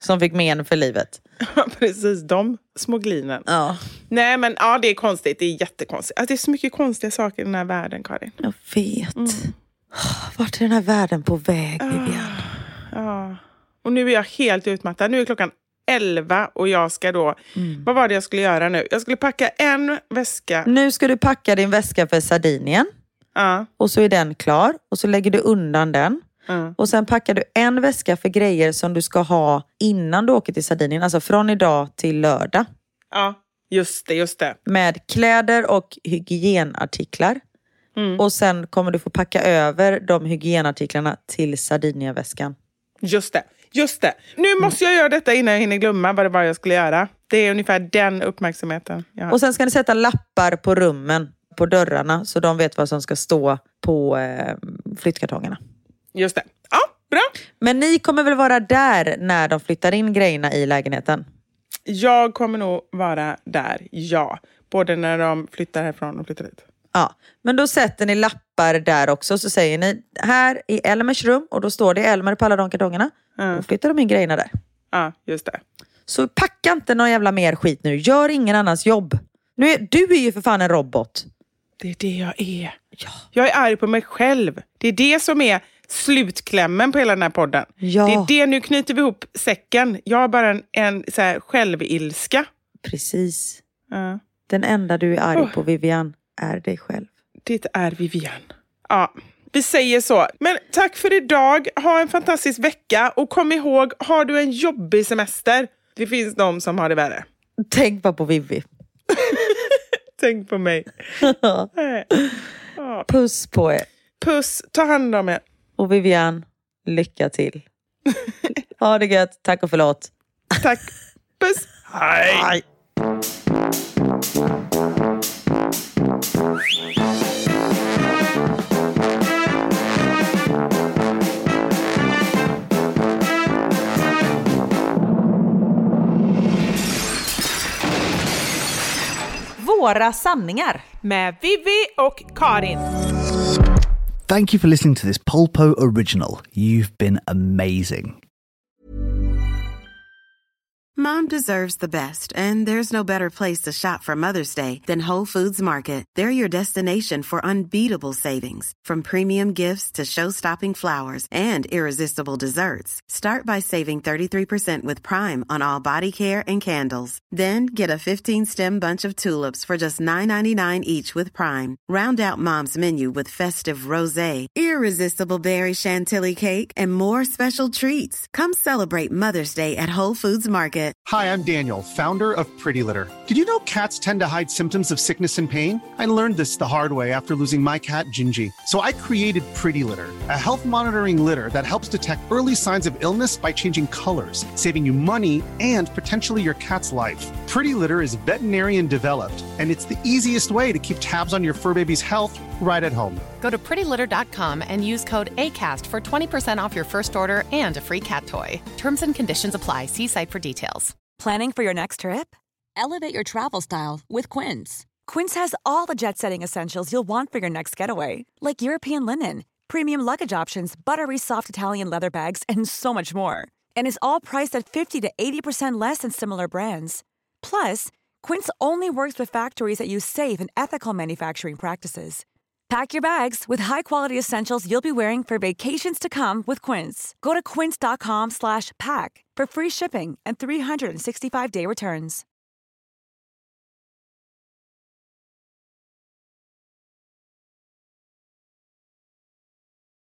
som fick men för livet. Precis, de små glinen. Ja. Nej, men ja, det är konstigt. Det är jättekonstigt. Alltså, det är så mycket konstiga saker i den här världen, Karin. Jag vet. Mm. Vart är den här världen på väg, Vivian? Ja. Och nu är jag helt utmattad. Nu är klockan elva och jag ska då... Mm. Vad var det jag skulle göra nu? Jag skulle packa en väska. Nu ska du packa din väska för Sardinien. Ja. Och så är den klar. Och så lägger du undan den. Mm. Och sen packar du en väska för grejer som du ska ha innan du åker till Sardinien. Alltså från idag till lördag. Ja, just det, just det. Med kläder och hygienartiklar. Mm. Och sen kommer du få packa över de hygienartiklarna till Sardinienväskan. Just det, just det. Nu måste jag göra detta innan jag hinner glömma vad det var jag skulle göra. Det är ungefär den uppmärksamheten jag har. Och sen ska ni sätta lappar på rummen, på dörrarna. Så de vet vad som ska stå på eh, flyttkartongerna. Just det. Ja, bra. Men ni kommer väl vara där när de flyttar in grejerna i lägenheten? Jag kommer nog vara där, ja. Både när de flyttar härifrån och flyttar dit. Ja, men då sätter ni lappar där också. Så säger ni, här i Elmers rum. Och då står det Elmer på alla de kartongerna. Mm. Då flyttar de in grejerna där. Ja, just det. Så packa inte någon jävla mer skit nu. Gör ingen annans jobb. Nu är, du är ju för fan en robot. Det är det jag är. Ja. Jag är arg på mig själv. Det är det som är slutklämmen på hela den här podden. Ja. Det är det, nu knyter vi ihop säcken. Jag har bara en, en så här självilska. Precis. Ja. Den enda du är arg oh. på, Vivian, är dig själv. Det är Vivian. Ja, vi säger så. Men tack för idag. Ha en fantastisk vecka. Och kom ihåg, har du en jobbig semester? Det finns de som har det värre. Tänk bara på Vivi. Tänk på mig. Ja. Puss på er. Puss, ta hand om er. Och Vivian, lycka till. Ha det gött, tack och förlåt. Tack. Puss. Hej. Hej. Våra sanningar med Vivi och Karin. Thank you for listening to this Polpo original. You've been amazing. Mom deserves the best, and there's no better place to shop for Mother's Day than Whole Foods Market. They're your destination for unbeatable savings, from premium gifts to show-stopping flowers and irresistible desserts. Start by saving thirty-three percent with Prime on all body care and candles. Then get a fifteen-stem bunch of tulips for just nine ninety-nine each with Prime. Round out Mom's menu with festive rosé, irresistible berry chantilly cake, and more special treats. Come celebrate Mother's Day at Whole Foods Market. Hi, I'm Daniel, founder of Pretty Litter. Did you know cats tend to hide symptoms of sickness and pain? I learned this the hard way after losing my cat, Gingy. So I created Pretty Litter, a health monitoring litter that helps detect early signs of illness by changing colors, saving you money and potentially your cat's life. Pretty Litter is veterinarian developed, and it's the easiest way to keep tabs on your fur baby's health right at home. Go to pretty litter dot com and use code ACAST for twenty percent off your first order and a free cat toy. Terms and conditions apply. See site for details. Planning for your next trip? Elevate your travel style with Quince. Quince has all the jet-setting essentials you'll want for your next getaway, like European linen, premium luggage options, buttery soft Italian leather bags, and so much more. And is all priced at fifty to eighty percent less than similar brands. Plus, Quince only works with factories that use safe and ethical manufacturing practices. Pack your bags with high-quality essentials you'll be wearing for vacations to come with Quince. Go to quince dot com slash pack for free shipping and three sixty-five day returns.